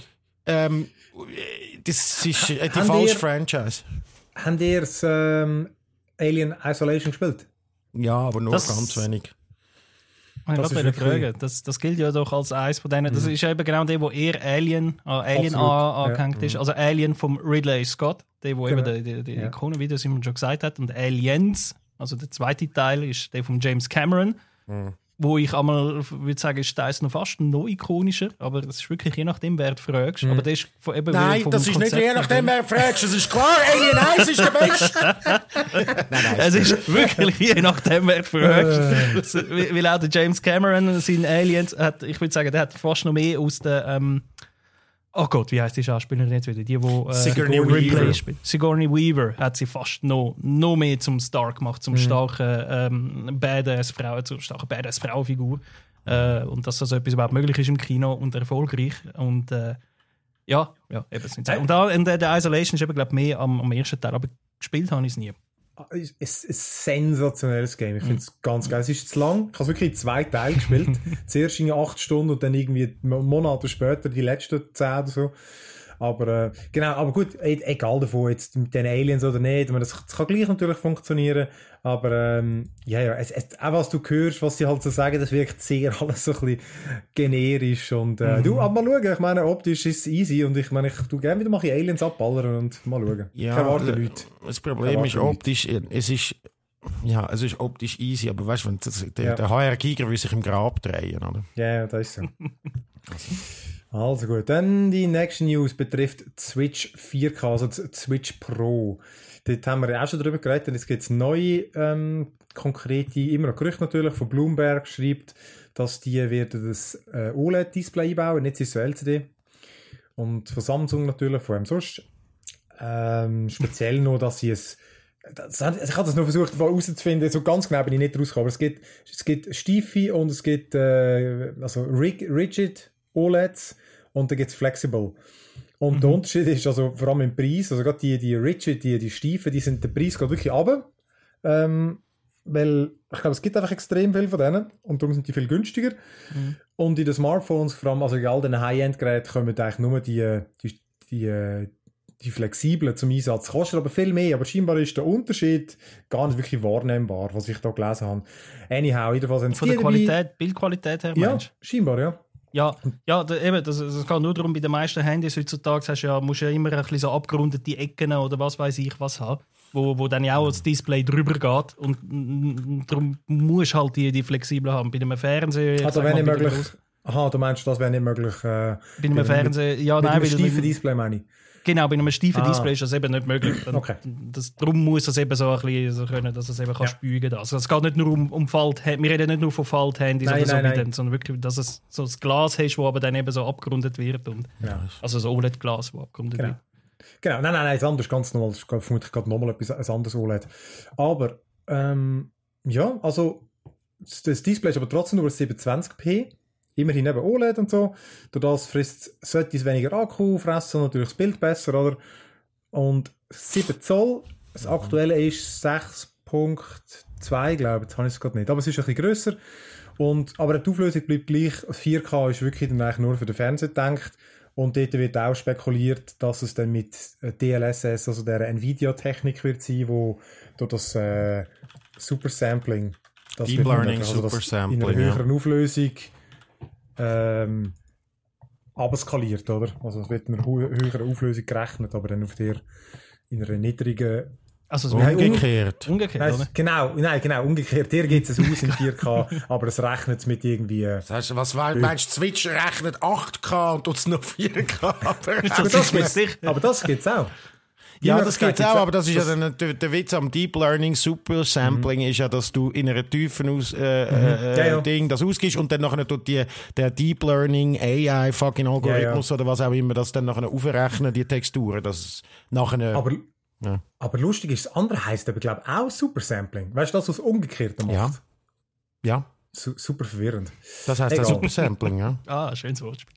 [SPEAKER 2] das ist die falsche Franchise.
[SPEAKER 1] Habt ihr das Alien Isolation gespielt?
[SPEAKER 2] Ja, aber nur ganz wenig.
[SPEAKER 3] Ich wollte fragen, das gilt ja doch als eins von denen. Das ist eben genau der, wo eher Alien angehängt ist. Also Alien vom Ridley Scott, der, wo eben die Ikone, wie das immer schon gesagt hat. Und Aliens, also der zweite Teil, ist der von James Cameron. Wo ich einmal würde sagen, ist das noch fast noch ikonischer, aber das ist wirklich je nachdem, wer du fragst. Aber das ist
[SPEAKER 2] nein, das ist nicht je nachdem, wer du fragst. Das ist klar, Alien 1 ist der Beste. nein,
[SPEAKER 3] es ist wirklich je nachdem, wer du fragst. Weil auch der James Cameron, sein Aliens, ich würde sagen, der hat fast noch mehr aus der oh Gott, wie heisst die Schauspielerin jetzt wieder? Die,
[SPEAKER 2] Sigourney Weaver
[SPEAKER 3] spielt. Sigourney Weaver hat sie fast noch mehr zum Star gemacht, zum starken Badass-Frau, zur starken Badass-Frau-Figur. Und dass das etwas überhaupt möglich ist im Kino und erfolgreich. Und ja, eben sind sie. Und der Isolation ist eben, glaube ich, mehr am ersten Teil, aber gespielt habe ich es nie.
[SPEAKER 1] Es ist ein sensationelles Game. Ich finde es ganz geil. Es ist zu lang. Ich habe es wirklich in 2 Teile gespielt. Zuerst in 8 Stunden und dann irgendwie Monate später die letzten 10 oder so. Aber genau, aber gut, egal davon jetzt mit den Aliens oder nicht, das kann gleich natürlich funktionieren, aber auch was du hörst, was sie halt so sagen, das wirkt sehr alles so ein bisschen generisch und du, aber mal schauen, ich meine, optisch ist es easy und ich meine, ich tue gerne wieder mal Aliens abballern und mal schauen.
[SPEAKER 2] Ja, ich erwarte Leute. Das Problem ist optisch, es ist optisch easy, aber weißt du, der HR Giger will sich im Grab drehen, oder?
[SPEAKER 1] Ja, das ist so. Also gut, dann die nächste News betrifft die Switch 4K, also die Switch Pro. Dort haben wir ja auch schon drüber geredet, und jetzt gibt es neue, konkrete, immer noch Gerüchte natürlich, von Bloomberg schreibt, dass die werden das OLED-Display einbauen, nicht so LCD. Und von Samsung natürlich, von einem sonst. Speziell noch, dass sie es... ich habe das noch versucht herauszufinden, so ganz genau bin ich nicht rausgekommen, aber es gibt Stiefe und es gibt Rigid OLEDs und dann gibt es Flexible. Und der Unterschied ist also vor allem im Preis, also gerade die Rigid, die Stiefen, der Preis geht wirklich runter, weil ich glaube, es gibt einfach extrem viel von denen und darum sind die viel günstiger. Und in den Smartphones, vor allem also in all den High-End-Geräten, kommen eigentlich nur die flexiblen zum Einsatz. Kostet aber viel mehr, aber scheinbar ist der Unterschied gar nicht wirklich wahrnehmbar, was ich da gelesen habe. Anyhow, jedenfalls
[SPEAKER 3] von der Bildqualität her,
[SPEAKER 1] ja, scheinbar, ja.
[SPEAKER 3] Ja, eben, das geht nur darum, bei den meisten Handys heutzutage musst du ja immer ein bisschen so abgerundete Ecken oder was weiß ich was haben, wo dann ja auch das Display drüber geht und darum musst du halt die flexibel haben. Bei einem Fernseher...
[SPEAKER 1] Also wenn nicht möglich... Aha, du meinst, das wäre nicht möglich...
[SPEAKER 3] bei einem Fernseher... Ja,
[SPEAKER 1] mit
[SPEAKER 3] nein,
[SPEAKER 1] einem steifen Display meine ich.
[SPEAKER 3] Genau, bei einem steifen Display ist das eben nicht möglich.
[SPEAKER 1] Okay.
[SPEAKER 3] Darum muss es eben so ein bisschen so können, dass es eben kann spügen kann. Also es geht nicht nur um Falthandys, wir reden nicht nur von Falthandys oder so wie dann, sondern wirklich, dass es so das Glas hast, das aber dann eben so abgerundet wird. Und, also das OLED-Glas, das abgerundet wird.
[SPEAKER 1] Genau, nein, das andere ist ganz normal, das ist vermutlich gerade nochmal ein anderes OLED. Aber, also das Display ist aber trotzdem nur 720p. Immerhin eben OLED und so. Durch das sollte es weniger Akku fressen und natürlich das Bild besser, oder? Und 7 Zoll, das aktuelle ist 6.2, glaube ich. Jetzt habe ich es gerade nicht. Aber es ist ein bisschen grösser. Aber die Auflösung bleibt gleich. 4K ist wirklich dann eigentlich nur für den Fernseher gedacht. Und dort wird auch spekuliert, dass es dann mit DLSS, also der Nvidia-Technik wird sein, wo durch das Supersampling, das
[SPEAKER 2] Deep Learning Supersampling,
[SPEAKER 1] in einer höheren Auflösung abskaliert, oder? Also es wird in einer höheren Auflösung gerechnet, aber dann in einer niedrigen...
[SPEAKER 3] Also
[SPEAKER 2] umgekehrt.
[SPEAKER 3] Umgekehrt, oder?
[SPEAKER 1] Genau, umgekehrt. Hier geht es aus in 4K, aber es rechnet mit irgendwie...
[SPEAKER 2] Das heißt, was meinst du, Switch rechnet 8K und tut es noch 4K?
[SPEAKER 1] Aber das gibt's auch.
[SPEAKER 2] Ja, das geht auch, aber das ist ja dann der Witz am Deep Learning Super Sampling ist ja, dass du in einer tiefen Ding das ausgibst und dann nachher tut der Deep Learning AI fucking Algorithmus oder was auch immer, das dann nachher aufrechnen, die Texturen, das nachher...
[SPEAKER 1] Aber lustig ist, das andere heisst aber, glaube ich, auch Super Sampling. Weißt du, das, was umgekehrt macht?
[SPEAKER 2] Ja.
[SPEAKER 1] Super verwirrend.
[SPEAKER 2] Das heisst auch Super Sampling, ja.
[SPEAKER 3] Schönes Wortspiel.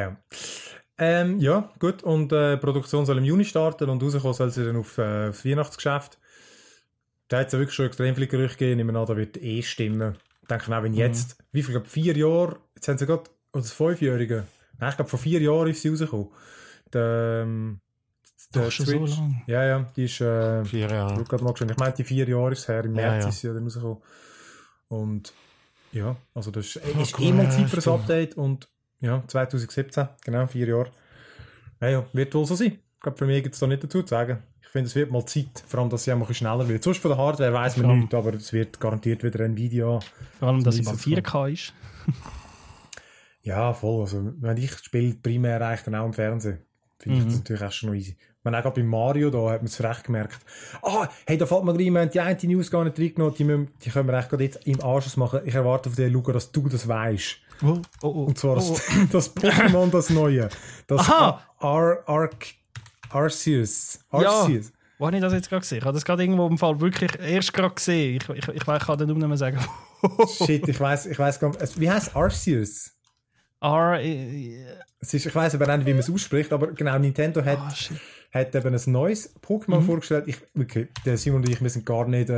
[SPEAKER 1] Ja, gut. Und die Produktion soll im Juni starten und rauskommen soll sie dann auf das Weihnachtsgeschäft. Da hat es ja wirklich schon extrem viele Gerüchte gegeben. Ich nehme an, da wird stimmen. Ich denke auch, wenn jetzt, wie viel, 4 Jahre, jetzt haben sie gerade, oder das 5-Jährige, nein, ich glaube, vor 4 Jahren ist sie rausgekommen. Der
[SPEAKER 3] schon
[SPEAKER 1] Switch.
[SPEAKER 3] So lang.
[SPEAKER 1] Ja, die ist
[SPEAKER 2] 4 Jahre.
[SPEAKER 1] Ich meine, die 4 Jahre ist es her, im März ist sie ja dann rausgekommen. Und ja, also das ist mal Zeit für ein Update und 2017, genau, 4 Jahre. Ja, wird wohl so sein. Ich glaube, für mich gibt es da nicht dazu zu sagen. Ich finde, es wird mal Zeit, vor allem, dass sie auch mal schneller wird. Sonst von der Hardware weiss man nichts, aber es wird garantiert wieder Nvidia.
[SPEAKER 3] Vor allem, dass sie mal 4K ist.
[SPEAKER 1] Ja, voll. Also, wenn ich spiele, primär eigentlich dann auch im Fernsehen. Finde ich das natürlich auch schon noch easy. Man auch bei Mario, da hat man es recht gemerkt. Hey, da fällt mir gleich, wir haben die eine News gar nicht reingenommen, die können wir eigentlich gerade jetzt im Anschluss machen. Ich erwarte von dir, Luca, dass du das weisst. Und zwar das Pokémon, das Neue. Das Arceus.
[SPEAKER 3] Ja, wo habe ich das jetzt gerade gesehen? Ich habe das gerade irgendwo im Fall wirklich erst gerade gesehen. Ich kann den Namen nicht mehr sagen.
[SPEAKER 1] Shit, ich weiss gar nicht. Wie heisst Arceus? Ich weiss aber nicht, wie man es ausspricht, aber genau, Nintendo hat eben ein neues Pokémon vorgestellt. Der Simon und ich, wir sind gar nicht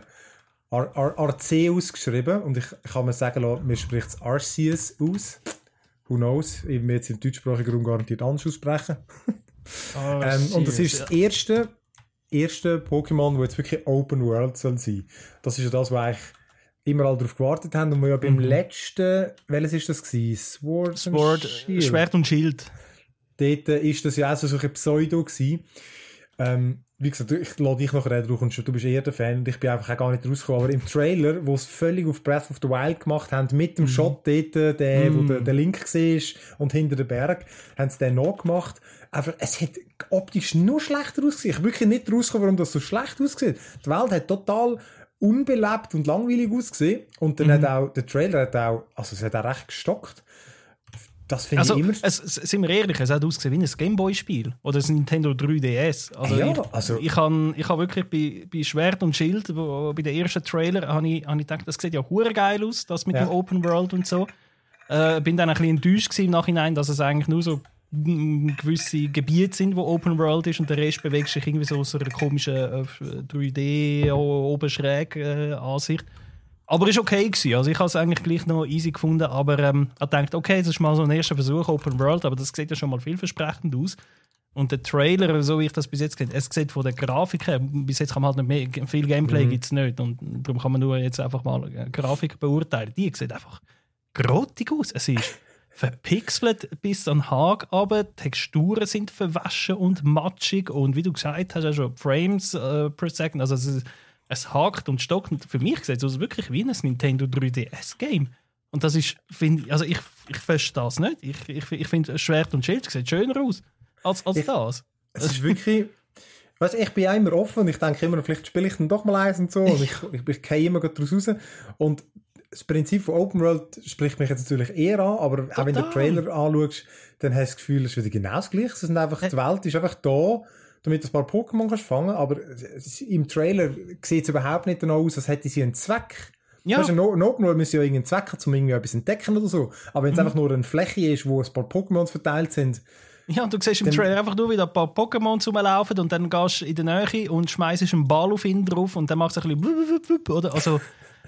[SPEAKER 1] Arceus geschrieben und ich kann mir sagen lassen, mir spricht es Arceus aus. Who knows? Ich werde jetzt im deutschsprachigen Raum garantiert anders aussprechen. Und das ist das erste Pokémon, das jetzt wirklich Open World soll sein. Das ist ja das, was eigentlich immer alle darauf gewartet haben und wir ja beim letzten, welches ist das gewesen?
[SPEAKER 3] Schwert und Schild.
[SPEAKER 1] Dort ist das ja auch so ein Pseudo gewesen. Wie gesagt, ich lade dich noch reden, du bist eher der Fan und ich bin einfach auch gar nicht rausgekommen. Aber im Trailer, wo es völlig auf Breath of the Wild gemacht haben, mit dem Shot dort, wo der Link war und hinter dem Berg, haben sie den noch gemacht. Aber es hat optisch nur schlechter ausgesehen. Ich bin wirklich nicht rausgekommen, warum das so schlecht aussieht. Die Welt hat total unbelebt und langweilig ausgesehen. Und dann hat auch, der Trailer hat auch, also es hat auch recht gestockt. Das finde ich immer...
[SPEAKER 3] Sind wir ehrlich, es hat ausgesehen wie ein Gameboy-Spiel. Oder ein Nintendo 3DS. Also ich habe wirklich bei Schwert und Schild, bei den ersten Trailer, habe ich gedacht, das sieht ja hure geil aus, das mit dem Open World und so. Bin dann ein bisschen enttäuscht im Nachhinein, dass es eigentlich nur so gewisse Gebiete sind, wo Open World ist und der Rest bewegt sich irgendwie so aus einer komischen 3D oben schräg Ansicht. Aber es war okay gewesen. Also ich habe es eigentlich gleich noch easy gefunden, aber ich dachte, okay, das ist mal so ein erster Versuch Open World, aber das sieht ja schon mal vielversprechend aus. Und der Trailer, so wie ich das bis jetzt gesehen habe, es sieht von der Grafik her, bis jetzt kann man halt nicht mehr, viel Gameplay gibt es nicht und darum kann man nur jetzt einfach mal Grafik beurteilen. Die sieht einfach grottig aus. Es ist verpixelt bis an den Haag, aber Texturen sind verwaschen und matschig und wie du gesagt hast, auch schon Frames per Second, also es hakt und stockt. Und für mich sieht es aus wirklich wie ein Nintendo 3DS-Game. Und das ist, also ich verstehe das nicht. Ich finde, Schwert und Schild sieht schöner aus als das.
[SPEAKER 1] Es ist wirklich... Weißt, ich bin ja immer offen und ich denke immer, vielleicht spiele ich dann doch mal eins und so. Und ich gehe immer daraus raus. Und das Prinzip von Open World spricht mich jetzt natürlich eher an, aber auch wenn du den Trailer anschaust, dann hast du das Gefühl, es ist wieder genau das Gleiche. Die Welt ist einfach da, damit du ein paar Pokémon kannst fangen, aber im Trailer sieht es überhaupt nicht danach aus, als hätte sie einen Zweck. Ja. Weißt du, ein Open World müssen ja irgendeinen Zweck haben, um irgendwie etwas zu entdecken oder so. Aber wenn es einfach nur eine Fläche ist, wo ein paar Pokémons verteilt sind.
[SPEAKER 3] Ja, und du siehst im Trailer einfach nur wieder ein paar Pokémon rumlaufen und dann gehst du in der Nähe und schmeißt einen Ball auf ihn drauf und dann macht es ein bisschen oder? Also,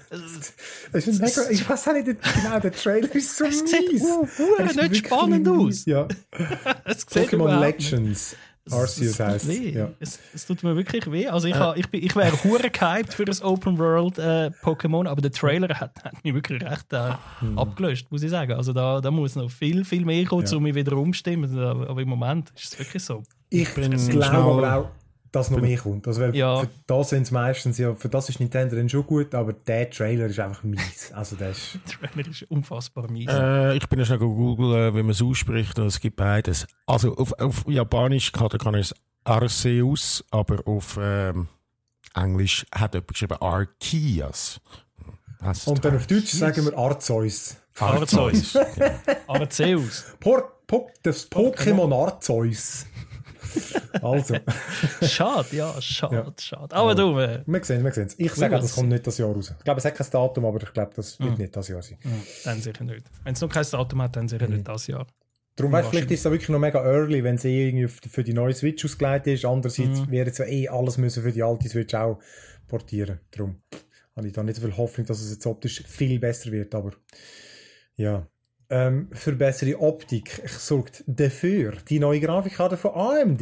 [SPEAKER 1] ich weiß auch nicht genau, der Trailer ist so mies.
[SPEAKER 3] Es sieht nicht spannend aus.
[SPEAKER 1] Ja. Pokémon Legends.
[SPEAKER 3] Arceus heisst ja. Es tut mir wirklich weh. Also ich wäre hure gehypt für das Open World Pokémon, aber der Trailer hat mich wirklich recht abgelöscht, muss ich sagen. Also da muss noch viel, viel mehr kommen, um mich wieder umstimmen. Aber im Moment ist es wirklich so.
[SPEAKER 1] Ich glaube aber auch, dass noch mehr kommt. Also, weil für das sind es meistens, für das ist Nintendo dann schon gut, aber der Trailer ist einfach mies. Also der
[SPEAKER 3] Trailer ist unfassbar mies.
[SPEAKER 2] Ich bin ja schon googeln, wie man es ausspricht, und es gibt beides. Also auf Japanisch kann ich es Arceus, aber auf Englisch hat jemand geschrieben Arceus.
[SPEAKER 1] Und dann auf Deutsch sagen wir Arceus.
[SPEAKER 3] Arceus. Arceus.
[SPEAKER 1] Das Pokémon Arceus. Also.
[SPEAKER 3] Schade. Aber du...
[SPEAKER 1] Wir sehen es. Ich sage, das kommt nicht das Jahr raus. Ich glaube, es hat kein Datum, aber ich glaube, das wird nicht das Jahr sein.
[SPEAKER 3] Dann sicher nicht. Wenn es noch kein Datum hat, dann sicher nicht das Jahr.
[SPEAKER 1] Darum weißt, vielleicht ist es wirklich noch mega early, wenn es irgendwie für die neue Switch ausgelegt ist. Andererseits wäre es ja alles müssen für die alte Switch auch portieren. Darum habe ich da nicht so viel Hoffnung, dass es jetzt optisch viel besser wird. Aber ja... für bessere Optik sorgt dafür die neue Grafikkarte von AMD.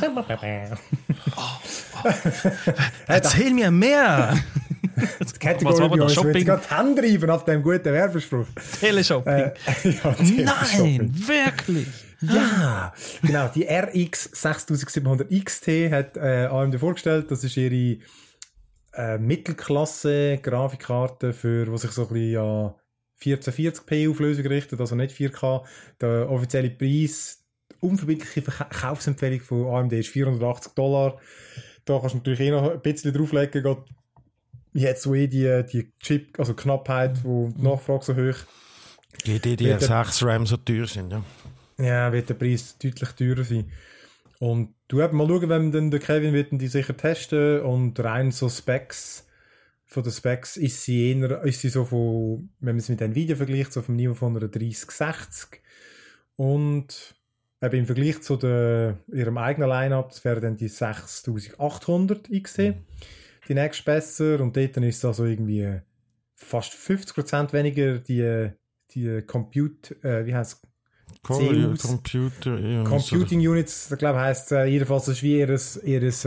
[SPEAKER 3] Erzähl mir mehr!
[SPEAKER 1] Was war das Shopping? Ich gerade die Hände reiben auf dem guten Werbespruch.
[SPEAKER 3] Teleshopping. Nein, wirklich?
[SPEAKER 1] Ja, genau. Die RX 6700 XT hat AMD vorgestellt. Das ist ihre Mittelklasse-Grafikkarte, die sich so ein bisschen an 1440p Auflösung richtet, also nicht 4K. Der offizielle Preis, unverbindliche Verkaufsempfehlung von AMD ist $480. Da kannst du natürlich noch ein bisschen drauflegen, geht jetzt so die Chip, also Knappheit, wo die Nachfrage so hoch.
[SPEAKER 2] Die 6 RAM so teuer sind, ja.
[SPEAKER 1] Ja, wird der Preis deutlich teurer sein. Und du mal schauen, wenn dann der Kevin wird die sicher testen und rein so von den Specs ist sie so von, wenn man es mit Nvidia vergleicht, so vom Niveau von einer 3060. Und eben im Vergleich zu ihrem eigenen Line-Up, das wäre dann die 6800 XT, die nächste besser. Und dort ist es also irgendwie fast 50% weniger die wie heisst es? Computing Units, ich glaube, heisst jedenfalls, das ist wie ihres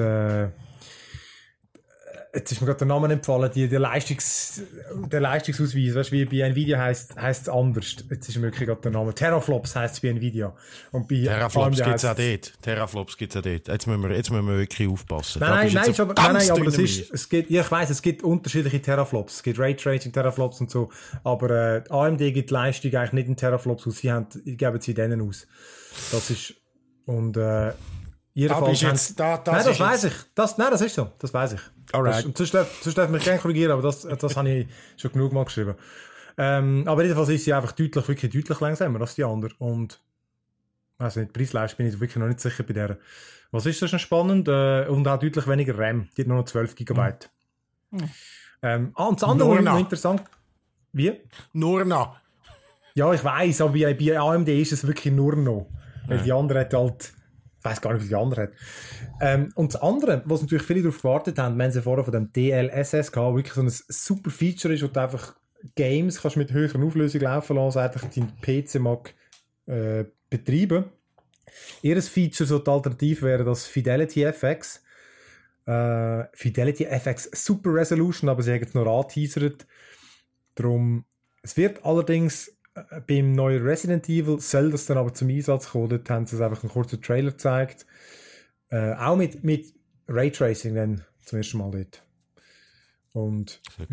[SPEAKER 1] jetzt ist mir gerade der Name entfallen, der Leistungsausweis, weißt du, wie bei Nvidia heisst es anders. Jetzt ist mir wirklich gerade der Name. Teraflops heisst es bei Nvidia. Und bei
[SPEAKER 2] Teraflops gibt es auch dort. Jetzt müssen wir wirklich aufpassen.
[SPEAKER 1] Nein, aber das ist, ich weiss, es gibt unterschiedliche Teraflops. Es gibt Raytracing Teraflops und so. Aber AMD gibt Leistung eigentlich nicht in Teraflops aus. Geben sie denen aus. Das ist, und, jedenfalls das weiss ich. Das ist so. Das weiss ich.
[SPEAKER 2] Alright.
[SPEAKER 1] Sonst darf mich gerne korrigieren, aber das habe ich schon genug mal geschrieben. Aber jedenfalls ist sie einfach wirklich deutlich langsamer als die andere. Und also nicht Preisleistung bin ich wirklich noch nicht sicher bei der. Was ist das schon spannend? Und auch deutlich weniger RAM. Die hat nur noch 12 GB. Und das andere ist noch interessant. Wie?
[SPEAKER 2] Nur noch.
[SPEAKER 1] Ja, ich weiss, aber bei AMD ist es wirklich nur noch. Weil die andere hat halt... Ich weiss gar nicht, wie die andere hat. Und das andere, was natürlich viele darauf gewartet haben, wir haben sie vorher von dem DLSS gehabt, wirklich so ein super Feature ist, wo du einfach Games kannst mit höherer Auflösung laufen lassen, eigentlich dein PC mag betreiben. Ihres Feature, so die Alternative wäre das Fidelity FX. Fidelity FX Super Resolution, aber sie haben es noch angeteasert. Darum, es wird allerdings beim neuen Resident Evil soll das dann aber zum Einsatz kommen. Dort haben sie es einfach einen kurzen Trailer gezeigt. Auch mit Raytracing dann zum ersten Mal dort. Und ja,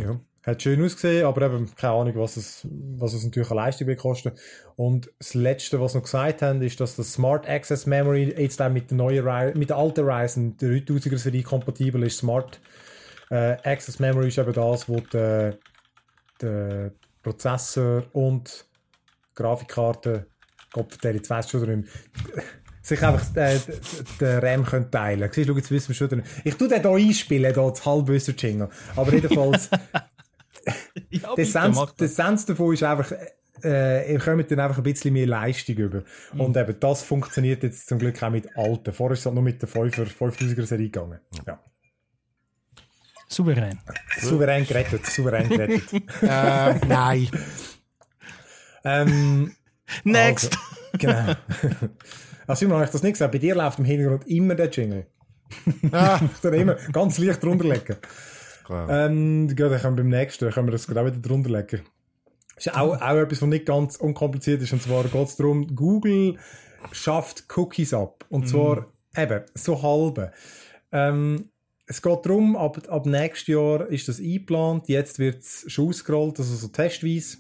[SPEAKER 1] Hat schön ausgesehen, aber eben keine Ahnung, was es natürlich an Leistung wird kosten. Und das Letzte, was sie noch gesagt haben, ist, dass das Smart Access Memory jetzt auch mit der alten Ryzen, der 3000er Serie kompatibel ist. Smart Access Memory ist eben das, wo der Prozessor und die Grafikkarte, Gott, der jetzt weiss schon drin, sich einfach den RAM können teilen. Siehst du, jetzt wissen wir schon drin. Ich tue den hier einspielen, das halbwöser Jingle. Aber jedenfalls,
[SPEAKER 3] Ja,
[SPEAKER 1] der Sens davon ist einfach, ihr kommt dann einfach ein bisschen mehr Leistung über. Und eben, das funktioniert jetzt zum Glück auch mit alten. Vorher ist es halt nur mit der 5000er Serie gegangen. Ja.
[SPEAKER 3] Souverän.
[SPEAKER 1] Souverän gerettet.
[SPEAKER 2] Nein.
[SPEAKER 3] Next!
[SPEAKER 1] Also, genau. Also Simon, habe ich das nicht gesagt? Bei dir läuft im Hintergrund immer der Jingle. Ich dann immer ganz leicht drunter legen. Dann können wir beim nächsten können wir das auch wieder drunter legen. Das ist auch etwas, was nicht ganz unkompliziert ist. Und zwar geht es darum, Google schafft Cookies ab. Und zwar eben so halbe. Es geht darum, ab nächstes Jahr ist das eingeplant. Jetzt wird es schon ausgerollt, also so testweise.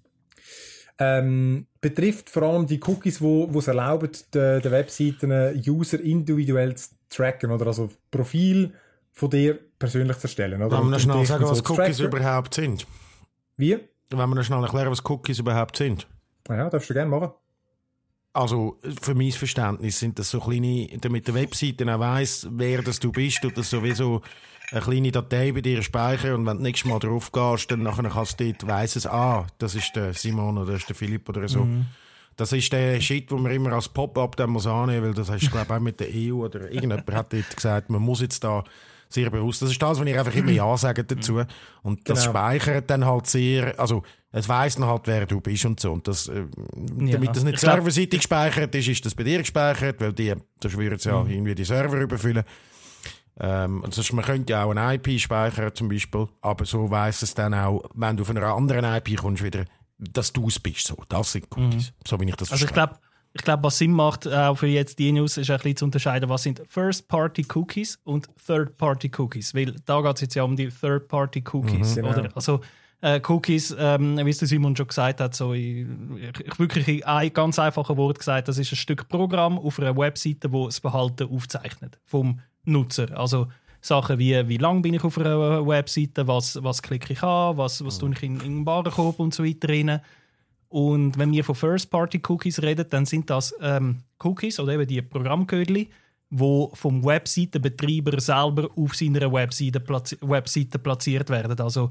[SPEAKER 1] Betrifft vor allem die Cookies, wo es erlauben, den Webseiten User individuell zu tracken, oder also Profil von dir persönlich zu erstellen. Oder?
[SPEAKER 2] Wollen wir noch schnell sagen, was Cookies überhaupt sind?
[SPEAKER 1] Wie?
[SPEAKER 2] Wollen wir noch schnell erklären, was Cookies überhaupt sind?
[SPEAKER 1] Ja, darfst du gerne machen.
[SPEAKER 2] Also, für mein Verständnis sind das so kleine, damit der Webseite auch weiss, wer das du bist, und das sowieso eine kleine Datei bei dir speichern, und wenn du nächstes Mal drauf gehst, dann nachher kannst du dort weiss es, das ist der Simon oder das ist der Philipp oder so. Das ist der Shit, den man immer als Pop-up dann muss annehmen, weil das hast, glaube ich, auch mit der EU oder irgendjemand hat dort gesagt, man muss jetzt da sehr bewusst. Das ist das, was ich einfach immer Ja sage dazu. Und das speichert dann halt sehr, also es weiss dann halt, wer du bist und so. Und das, damit das nicht serverseitig gespeichert ist, ist das bei dir gespeichert, weil sonst würden sie ja irgendwie die Server überfüllen. Sonst, man könnte ja auch eine IP speichern zum Beispiel, aber so weiss es dann auch, wenn du auf einer anderen IP kommst, wieder, dass du es bist. So, das sind Cookies, so wie ich das verstehe.
[SPEAKER 3] Also ich glaube, was Sinn macht, auch für jetzt die News, ist ein bisschen zu unterscheiden, was sind First-Party-Cookies und Third-Party-Cookies. Weil da geht es jetzt ja um die Third-Party-Cookies.
[SPEAKER 1] Genau.
[SPEAKER 3] Oder? Also Cookies, wie es der Simon schon gesagt hat, so ich wirklich in ein ganz einfaches Wort gesagt, das ist ein Stück Programm auf einer Webseite, wo das Verhalten aufzeichnet vom Nutzer. Also Sachen wie lang bin ich auf einer Webseite, was klicke ich an, was tue ich in den Warenkorb und so weiter rein. Und wenn wir von First-Party-Cookies reden, dann sind das Cookies oder eben die Programmcode, die vom Webseitenbetreiber selber auf seiner Webseite platziert werden. Also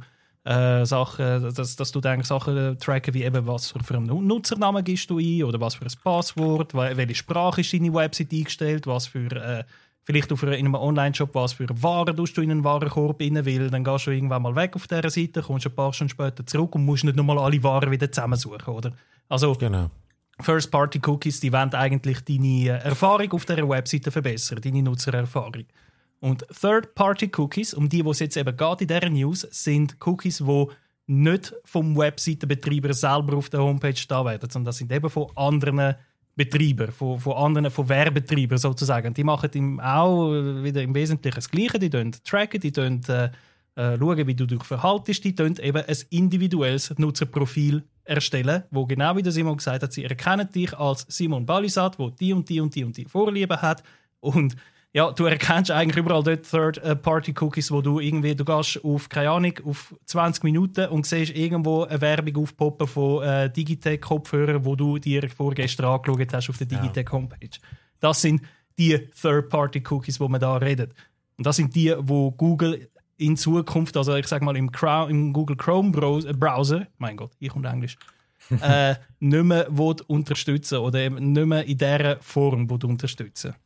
[SPEAKER 3] Sachen, dass du eigentlich Sachen tracken wie eben, was für einen Nutzernamen gibst du ein oder was für ein Passwort, welche Sprache ist deine Website eingestellt, was für vielleicht in einem Online-Shop, was für Waren tust du in einen Warenkorb rein, weil dann gehst du irgendwann mal weg auf dieser Seite, kommst ein paar Stunden später zurück und musst nicht nochmal alle Waren wieder zusammensuchen, oder? Also
[SPEAKER 2] genau.
[SPEAKER 3] First-Party-Cookies, die wollen eigentlich deine Erfahrung auf dieser Webseite verbessern, deine Nutzererfahrung. Und Third-Party-Cookies, um die es jetzt eben geht in dieser News, sind Cookies, die nicht vom Webseitenbetreiber selber auf der Homepage da werden, sondern das sind eben von anderen Betreiber, von Werbetreibern sozusagen. Die machen auch wieder im Wesentlichen das Gleiche. Die tracken, die schauen, wie du dich verhaltest. Die eben ein individuelles Nutzerprofil erstellen, wo genau wie der Simon gesagt hat, sie erkennen dich als Simon Balisat, der die und die und die und die Vorlieben hat. Und ja, du erkennst eigentlich überall dort Third-Party-Cookies, wo du gehst auf, keine Ahnung, auf 20 Minuten und siehst irgendwo eine Werbung aufpoppen von Digitec-Kopfhörern, wo du dir vorgestern angeschaut hast auf der Digitec-Homepage. Das sind die Third-Party-Cookies, wo man da redet. Und das sind die, wo Google in Zukunft, also ich sag mal im Google Chrome Browser, mein Gott, ich und Englisch, nicht mehr unterstützen oder eben nicht mehr in dieser Form unterstützen.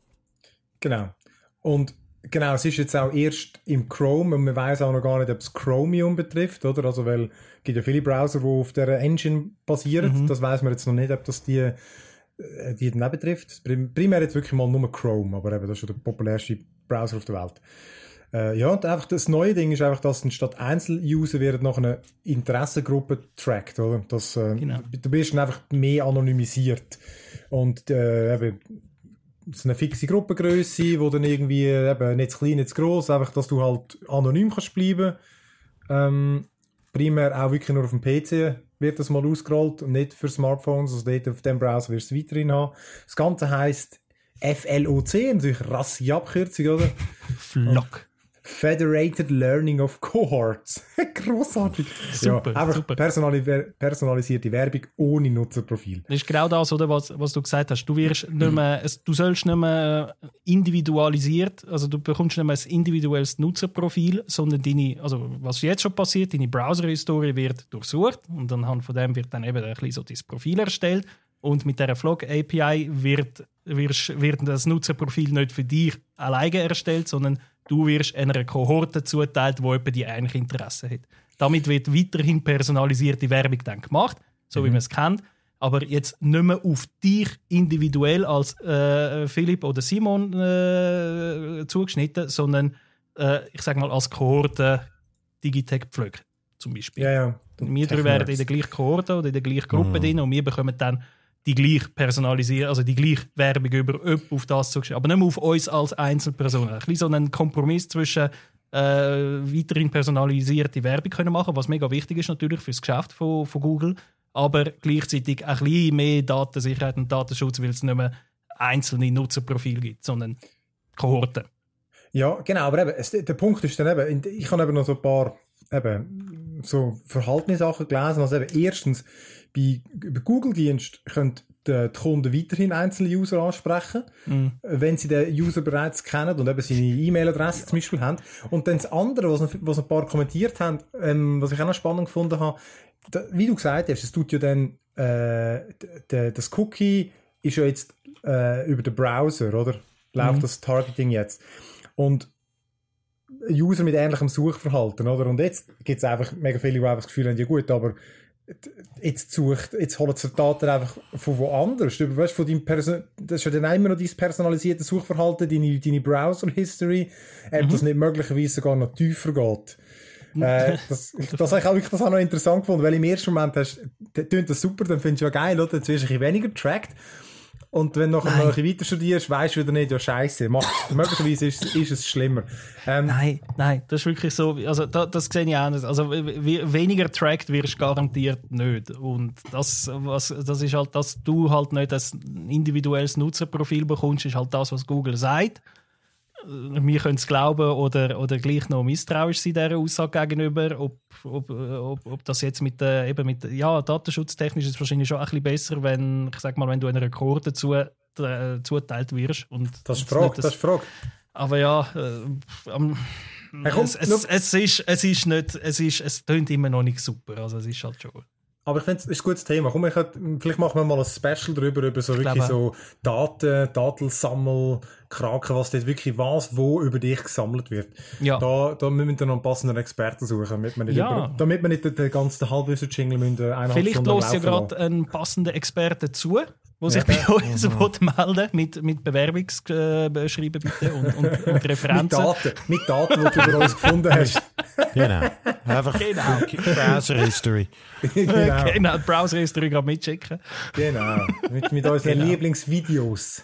[SPEAKER 1] Genau. Und genau, es ist jetzt auch erst im Chrome und man weiß auch noch gar nicht, ob es Chromium betrifft, oder? Also, weil es gibt ja viele Browser, die auf dieser Engine basieren. Das weiß man jetzt noch nicht, ob das die dann auch betrifft. Primär jetzt wirklich mal nur Chrome, aber eben, das ist schon der populärste Browser auf der Welt. Ja, und einfach das neue Ding ist einfach, dass statt Einzeluser werden nach einer Interessengruppe getrackt, oder? Das,
[SPEAKER 3] genau.
[SPEAKER 1] Du wirst dann einfach mehr anonymisiert. Und eben so eine fixe Gruppengröße, wo dann irgendwie eben nicht zu klein, nicht zu gross, einfach, dass du halt anonym kannst bleiben. primär auch wirklich nur auf dem PC wird das mal ausgerollt und nicht für Smartphones. Also dort auf dem Browser wirst du es weiterhin haben. Das Ganze heisst FLOC, natürlich rassige Abkürzung, oder?
[SPEAKER 3] Flock.
[SPEAKER 1] Federated Learning of Cohorts. Grossartig.
[SPEAKER 3] Super,
[SPEAKER 1] ja, einfach
[SPEAKER 3] super.
[SPEAKER 1] Personalisierte Werbung ohne Nutzerprofil.
[SPEAKER 3] Das ist genau das, oder, was du gesagt hast. Du wirst nicht mehr, du sollst nicht mehr individualisiert, also du bekommst nicht mehr ein individuelles Nutzerprofil, sondern also was jetzt schon passiert, deine Browser-Historie wird durchsucht und anhand von dem wird dann eben ein bisschen so dein Profil erstellt. Und mit dieser Flock-API wird das Nutzerprofil nicht für dich alleine erstellt, sondern du wirst einer Kohorte zuteilt, die etwa die ähnliche Interesse hat. Damit wird weiterhin personalisierte Werbung dann gemacht, so wie man es kennt, aber jetzt nicht mehr auf dich individuell als Philipp oder Simon zugeschnitten, sondern ich sage mal als Kohorte Digitech-Pflöcke zum Beispiel.
[SPEAKER 1] Ja.
[SPEAKER 3] Wir drei werden in der gleichen Kohorte oder in der gleichen Gruppe drin und wir bekommen dann die gleiche personalisieren, also die gleiche Werbung über auf das zugeschrieben, aber nicht mehr auf uns als Einzelpersonen. Ein bisschen so einen Kompromiss zwischen weiterhin personalisierte Werbung können machen, was mega wichtig ist natürlich für das Geschäft von Google, aber gleichzeitig ein bisschen mehr Datensicherheit und Datenschutz, weil es nicht mehr einzelne Nutzerprofile gibt, sondern Kohorten.
[SPEAKER 1] Ja, genau, aber eben, der Punkt ist dann eben, ich habe eben noch so ein paar eben, so verhaltene Sachen gelesen, also eben erstens, über Google-Dienst können die Kunden weiterhin einzelne User ansprechen, wenn sie den User bereits kennen und eben seine E-Mail-Adresse zum Beispiel haben. Und dann das andere, was ein paar kommentiert haben, was ich auch noch spannend gefunden habe, wie du gesagt hast, es tut ja dann, das Cookie ist ja jetzt über den Browser, oder? Läuft das Targeting jetzt. Und User mit ähnlichem Suchverhalten, oder? Und jetzt gibt es einfach mega viele, die einfach das Gefühl haben, ja gut, aber jetzt holen sie die Daten einfach von woanders. Du weißt, von deinem das ist ja dann immer noch dein personalisierte Suchverhalten, deine Browser-History, das nicht möglicherweise sogar noch tiefer geht. Das habe ich auch wirklich noch interessant gefunden, weil im ersten Moment tönt das super, dann findest du ja geil, oder? Jetzt wirst du ein bisschen weniger getrackt. Und wenn du noch ein bisschen weiter studierst, weisst du wieder nicht, ja scheisse, möglicherweise ist es schlimmer.
[SPEAKER 3] Nein, das ist wirklich so, also das sehe ich anders. Also weniger tracked wirst du garantiert nicht. Und das ist halt, dass du halt nicht ein individuelles Nutzerprofil bekommst, ist halt das, was Google sagt. Wir können es glauben oder gleich noch misstrauisch sein dieser Aussage gegenüber, ob das jetzt datenschutztechnisch ist wahrscheinlich schon ein bisschen besser, wenn du einer Kohorte zuteilt wirst. Und
[SPEAKER 1] das ist die Frage.
[SPEAKER 3] Aber ja, es tönt immer noch nicht super, also es ist halt schon.
[SPEAKER 1] Aber ich finde, es ist ein gutes Thema. Komm, vielleicht machen wir mal ein Special darüber, über so wirklich so Datensammelkraken, was dort wirklich wo über dich gesammelt wird. Ja. Da müssen wir noch einen passenden Experten suchen, damit wir nicht den ganzen Halbwissen-Jingle eineinhalb
[SPEAKER 3] Vielleicht
[SPEAKER 1] Stunden
[SPEAKER 3] lässt ja gerade einen passenden Experten zu, der sich bei uns melden mit Bewerbungsschreiben bitte und Referenzen.
[SPEAKER 1] mit Daten, die du über uns gefunden hast.
[SPEAKER 2] Genau. Einfach Browser History.
[SPEAKER 3] Genau, Browser History gerade mitschicken.
[SPEAKER 1] Genau. Mit unseren Lieblingsvideos.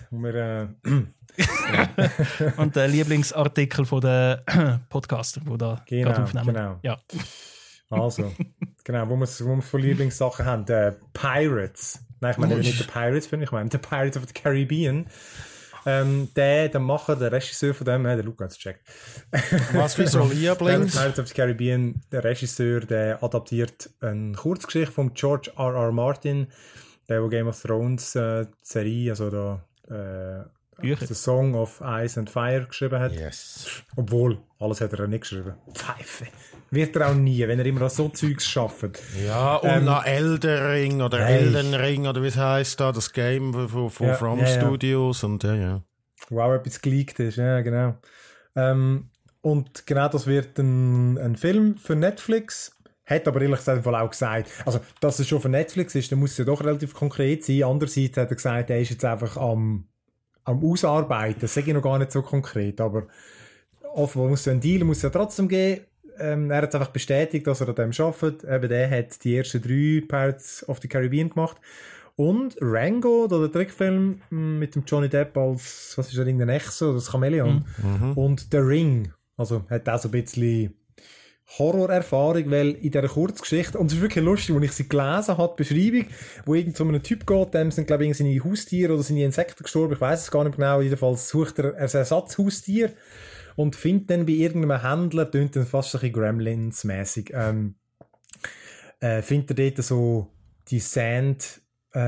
[SPEAKER 3] Und der Lieblingsartikel von den Podcaster, die da gerade aufnehmen.
[SPEAKER 1] Genau. Ja. Also, genau, wo wir von Lieblingssachen haben. Pirates. Nein, ich meine nicht die Pirates, ich meine die Pirates of the Caribbean. Der Macher, der Regisseur von dem, der Luca hat es gecheckt.
[SPEAKER 2] Was für so Lieblings?
[SPEAKER 1] Pirates of the Caribbean, der Regisseur, der adaptiert eine Kurzgeschichte von George R.R. Martin, der Game of Thrones Serie, also da The Song of Ice and Fire geschrieben hat.
[SPEAKER 2] Yes.
[SPEAKER 1] Obwohl, alles hat er nicht geschrieben. Pfeife. Wird er auch nie, wenn er immer so Zeugs schafft.
[SPEAKER 2] Ja, und nach Elden Ring oder Elden Ring oder wie es heisst da, das Game von From Studios und
[SPEAKER 1] Wo auch etwas geleakt ist, ja, genau. Und genau das wird ein Film für Netflix. Hat aber ehrlich gesagt auch gesagt, also dass es schon für Netflix ist, dann muss es ja doch relativ konkret sein. Andererseits hat er gesagt, er ist jetzt einfach am Ausarbeiten. Das sage ich noch gar nicht so konkret, aber offenbar muss es einen Deal ja trotzdem geben. Er hat einfach bestätigt, dass er an dem arbeitet. Eben der hat die ersten 3 Pirates of the Caribbean gemacht. Und Rango, der Trickfilm mit dem Johnny Depp als, was ist irgendein Echse oder das Chamäleon. Und The Ring. Also hat auch so ein bisschen Horrorerfahrung, weil in dieser Kurzgeschichte, und es ist wirklich lustig, als ich sie gelesen habe, die Beschreibung, wo irgend so einem Typ geht, dem sind, glaube ich, seine Haustiere oder seine Insekten gestorben, ich weiss es gar nicht genau, jedenfalls sucht er ein Ersatzhaustier und findet dann bei irgendeinem Händler, tönt dann fast ein bisschen Gremlins-mässig, findet er dort so die Sand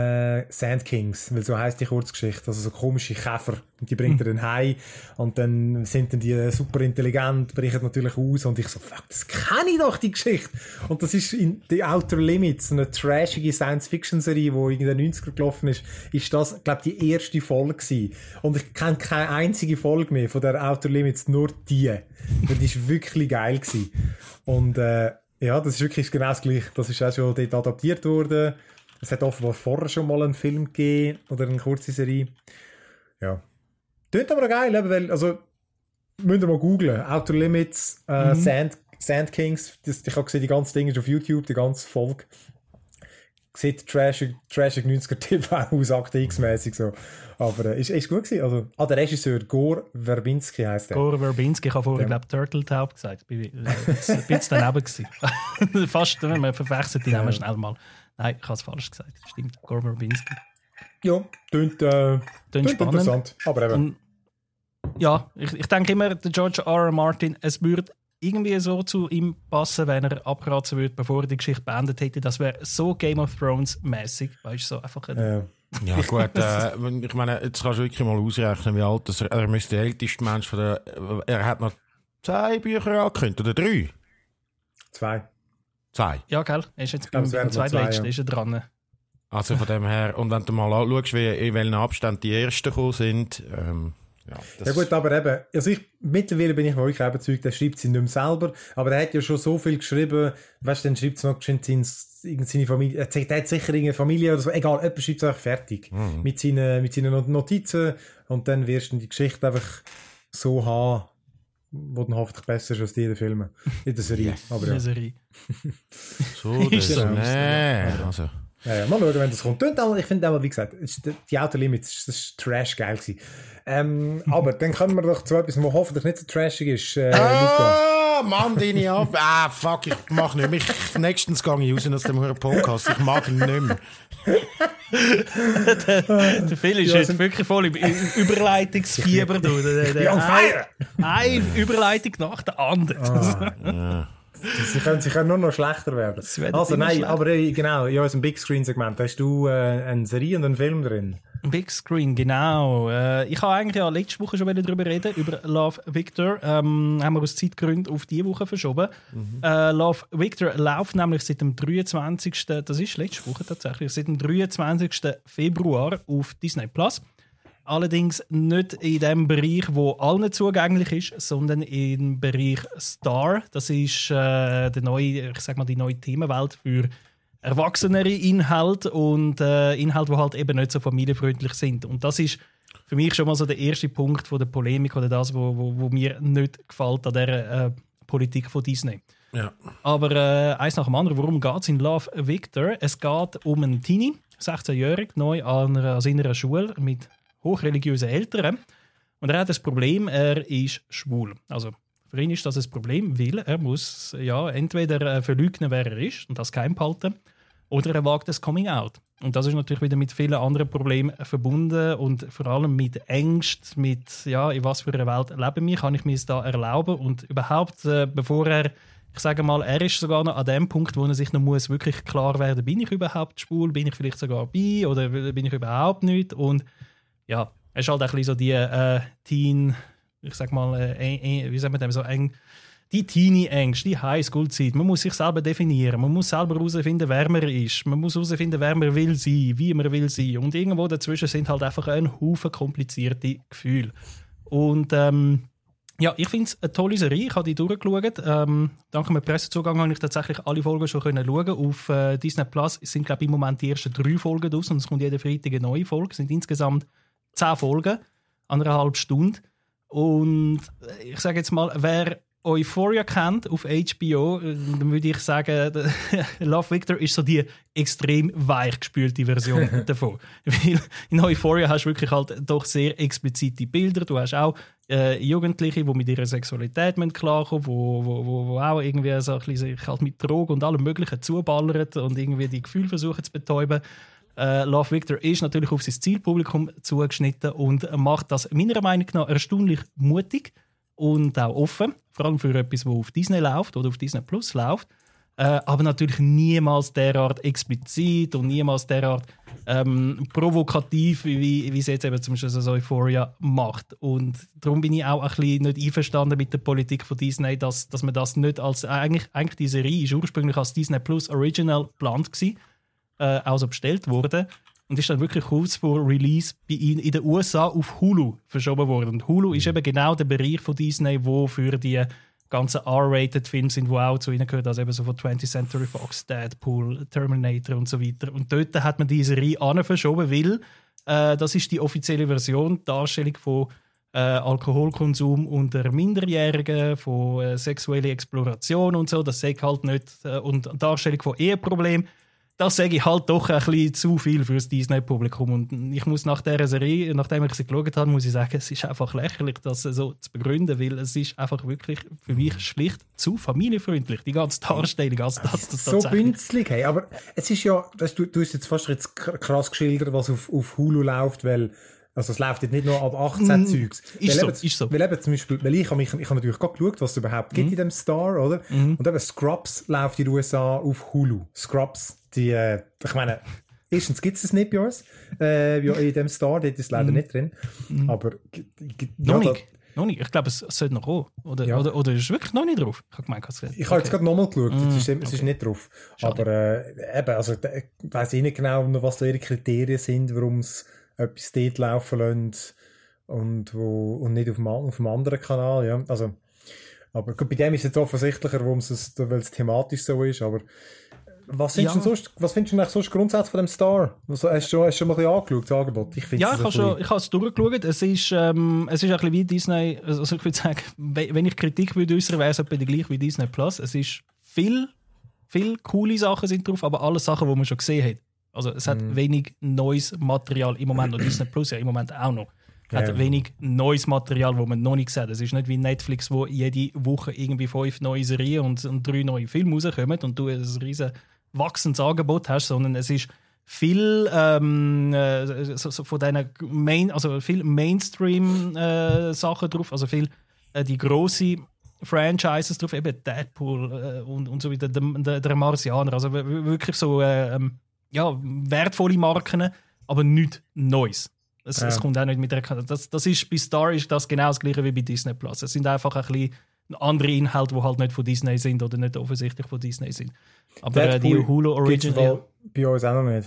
[SPEAKER 1] Kings, weil so heisst die Kurzgeschichte, also so komische Käfer, und die bringt er dann heim und dann sind dann die super intelligent, brechen natürlich aus und ich so, fuck, das kenne ich doch, die Geschichte, und das ist in The Outer Limits, eine trashige Science-Fiction-Serie, die in den 90er gelaufen ist das, glaube ich, die erste Folge gewesen. Und ich kenne keine einzige Folge mehr von der Outer Limits, nur die, weil die ist wirklich geil gewesen. Und ja, das ist wirklich genau das Gleiche, das ist auch schon dort adaptiert worden. Es hat offenbar vorher schon mal einen Film gegeben oder eine kurze Serie. Ja. Tönt aber geil, weil, also, müsst ihr mal googlen. Outer Limits, Sand Kings. Ich habe gesehen, die ganze Ding ist auf YouTube, die ganze Folge. Sieht trashig 90er-Tipp aus, Akte X-mäßig so. Aber ist gut gewesen. Also, der Regisseur, Gore Verbinski heisst der.
[SPEAKER 3] Gore Verbinski, ich habe vorher, glaube ich, Turtle Taub gesagt. Ich war ein bisschen daneben gewesen. Fast, wenn man verwechselt die Namen schnell mal. Nein, ich habe es falsch gesagt. Stimmt, Gore Verbinski.
[SPEAKER 1] Ja, tönt interessant. Aber eben.
[SPEAKER 3] Ja, ich denke immer, der George R. Martin, es würde irgendwie so zu ihm passen, wenn er abkratzen würde, bevor er die Geschichte beendet hätte. Das wäre so Game of Thrones-mäßig. Weißt du, so einfach
[SPEAKER 2] ja gut, ich meine, jetzt kannst du wirklich mal ausrechnen, wie alt er müsste der älteste Mensch von der... Er hat noch 2 Bücher angekündigt, oder 3?
[SPEAKER 1] 2.
[SPEAKER 3] Ja, gell? Er ist jetzt beim zweitletzten, ist er dran.
[SPEAKER 2] Also von dem her, und wenn du mal anschaust, in welchen Abständen die ersten gekommen sind...
[SPEAKER 1] ja gut, aber eben, also mittlerweile bin ich wirklich überzeugt, er schreibt sie nicht mehr selber, aber er hat ja schon so viel geschrieben, weißt du, dann schreibt es noch seine Familie, er hat sicher eine Familie oder so, egal, jemand schreibt es einfach fertig, mit seinen Notizen, und dann wirst du die Geschichte einfach so haben, wo dann hoffentlich besser ist als die in den Filmen, in der Serie.
[SPEAKER 2] Yes.
[SPEAKER 1] Aber
[SPEAKER 3] ja. In der Serie.
[SPEAKER 2] So, das ist also...
[SPEAKER 1] Ja, mal schauen, wenn das kommt. Ich finde auch, wie gesagt, die Outer Limits, das ist trash geil gewesen. Aber dann kommen wir doch zu etwas, was hoffentlich nicht so trashig ist, Luca.
[SPEAKER 2] Mann, deine ab. Fuck, ich mach nicht mehr. Nächstens gehe ich raus aus dem Podcast. Ich mag ihn nicht mehr.
[SPEAKER 3] Der Phil ist jetzt wirklich voll im Überleitungsfieber. Eine Überleitung nach der anderen.
[SPEAKER 2] Ja.
[SPEAKER 1] Sie können nur noch schlechter werden. Also nein, aber genau, in unserem Big Screen Segment hast du eine Serie und einen Film drin.
[SPEAKER 3] Big Screen, genau. Ich habe eigentlich ja letzte Woche schon darüber reden, über Love, Victor. Haben wir aus Zeitgründen auf diese Woche verschoben. Love, Victor läuft nämlich seit dem 23. Das ist letzte Woche tatsächlich, seit dem 23. Februar auf Disney+. Allerdings nicht in dem Bereich, wo allen zugänglich ist, sondern im Bereich Star. Das ist die neue Themenwelt für erwachsenere Inhalte und Inhalte, die halt eben nicht so familienfreundlich sind. Und das ist für mich schon mal so der erste Punkt von der Polemik oder das, wo mir nicht gefällt an dieser Politik von Disney.
[SPEAKER 2] Ja.
[SPEAKER 3] Aber eins nach dem anderen, worum geht es in Love, Victor? Es geht um einen Teenie, 16-jährig, neu an seiner Schule mit hochreligiösen Eltern. Und er hat das Problem, er ist schwul. Also für ihn ist das ein Problem, weil er muss entweder verleugnen, wer er ist und das geheim behalten, oder er wagt das Coming Out. Und das ist natürlich wieder mit vielen anderen Problemen verbunden und vor allem mit Ängsten, mit in was für einer Welt leben wir, kann ich mir es da erlauben und überhaupt, bevor er, ich sage mal, er ist sogar noch an dem Punkt, wo er sich noch muss wirklich klar werden, bin ich überhaupt schwul, bin ich vielleicht sogar bi oder bin ich überhaupt nicht, und ja, es ist halt ein bisschen so die Teen, ich sag mal, wie sagt man dem, so eng, die Teenie-Ängste, die Highschool-Zeit. Man muss sich selber definieren, man muss selber herausfinden, wer man ist, man muss herausfinden, wer man will sein, wie man will sein. Und irgendwo dazwischen sind halt einfach ein Haufen komplizierte Gefühle. Und ich finde es eine tolle Serie, ich habe die durchgeschaut. Dank dem Pressezugang habe ich tatsächlich alle Folgen schon schauen. Auf Disney Plus sind, glaube ich, im Moment die ersten 3 Folgen draus und es kommt jeden Freitag eine neue Folge. Es sind insgesamt 10 Folgen, 1,5 Stunde. Und ich sage jetzt mal, wer Euphoria kennt auf HBO, dann würde ich sagen, Love, Victor ist so die extrem weichgespülte Version davon. Weil in Euphoria hast du wirklich halt doch sehr explizite Bilder. Du hast auch Jugendliche, die mit ihrer Sexualität klarkommen, wo auch irgendwie so ein bisschen sich halt mit Drogen und allem Möglichen zuballern und irgendwie die Gefühle versuchen zu betäuben. Love, Victor ist natürlich auf sein Zielpublikum zugeschnitten und macht das meiner Meinung nach erstaunlich mutig und auch offen, vor allem für etwas, das auf Disney läuft oder auf Disney Plus läuft, aber natürlich niemals derart explizit und niemals derart provokativ, wie es jetzt eben zum Beispiel so Euphoria macht. Und darum bin ich auch ein bisschen nicht einverstanden mit der Politik von Disney, dass man das nicht als... Eigentlich die Serie ist ursprünglich als Disney Plus Original geplant gewesen, also bestellt wurde. Und ist dann wirklich kurz vor Release in den USA auf Hulu verschoben worden. Und Hulu ist eben genau der Bereich von Disney, wo für die ganzen R-rated Filme sind, die auch zu ihnen gehören, also eben so von 20th Century Fox, Deadpool, Terminator und so weiter. Und dort hat man diese Serie verschoben, weil das ist die offizielle Version, die Darstellung von Alkoholkonsum unter Minderjährigen, von sexueller Exploration und so. Das sage halt nicht. Und Darstellung von Eheproblemen. Das sage ich halt doch ein bisschen zu viel für das Disney-Publikum. Und ich muss nach dieser Serie, nachdem ich sie geschaut habe, muss ich sagen, es ist einfach lächerlich, das so zu begründen, weil es ist einfach wirklich für mich schlicht zu familienfreundlich, die ganze Darstellung. Also das
[SPEAKER 1] so bünzlig, hey. Aber es ist ja, du hast jetzt fast krass geschildert, was auf Hulu läuft, weil also es läuft jetzt nicht nur ab 18 Zeugs.
[SPEAKER 3] Ist so.
[SPEAKER 1] Weil eben zum Beispiel, weil ich habe natürlich gerade geschaut, was es überhaupt gibt in dem Star, oder? Und eben Scrubs läuft in den USA auf Hulu. Scrubs, ich meine, erstens gibt es nicht bei uns, in dem Star, dort ist es leider nicht drin. Aber
[SPEAKER 3] noch nicht. Ich glaube, es sollte noch kommen. Oder ist es wirklich noch nicht drauf? Ich habe gemeint,
[SPEAKER 1] ich habe jetzt gerade nochmal geschaut, es ist nicht drauf. Schade. Aber eben, also ich weiss nicht genau, was da ihre Kriterien sind, warum es etwas dort laufen lassen und nicht auf dem anderen Kanal. Ja. Also, aber bei dem ist es jetzt offensichtlicher, weil es thematisch so ist. Aber was findest du eigentlich sonst grundsätzlich von dem Star? Also, hast du schon mal ein bisschen angeschaut, das Angebot? Ich
[SPEAKER 3] habe es durchgeschaut. Es ist ein bisschen wie Disney. Also ich würde sagen, wenn ich Kritik würde äußern, wäre es etwa gleich wie Disney Plus. Es ist viel coole Sachen sind drauf, aber alle Sachen, die man schon gesehen hat. Also es hat wenig neues Material im Moment, und Disney Plus ja im Moment auch noch. Hat wenig neues Material, das man noch nicht sieht. Es ist nicht wie Netflix, wo jede Woche irgendwie 5 neue Serien und 3 neue Filme rauskommen und du ein riesen wachsendes Angebot hast, sondern es ist viel so von diesen viel Mainstream-Sachen drauf, also viel die grosse Franchises drauf, eben Deadpool und so weiter, der Marsianer, also wirklich so wertvolle Marken, aber nichts Neues. Es kommt auch nicht mit der das ist bei Star ist das genau das gleiche wie bei Disney Plus. Es sind einfach ein bisschen andere Inhalte, die halt nicht von Disney sind oder nicht offensichtlich von Disney sind. Aber die Hulu Original
[SPEAKER 1] bei uns auch noch nicht.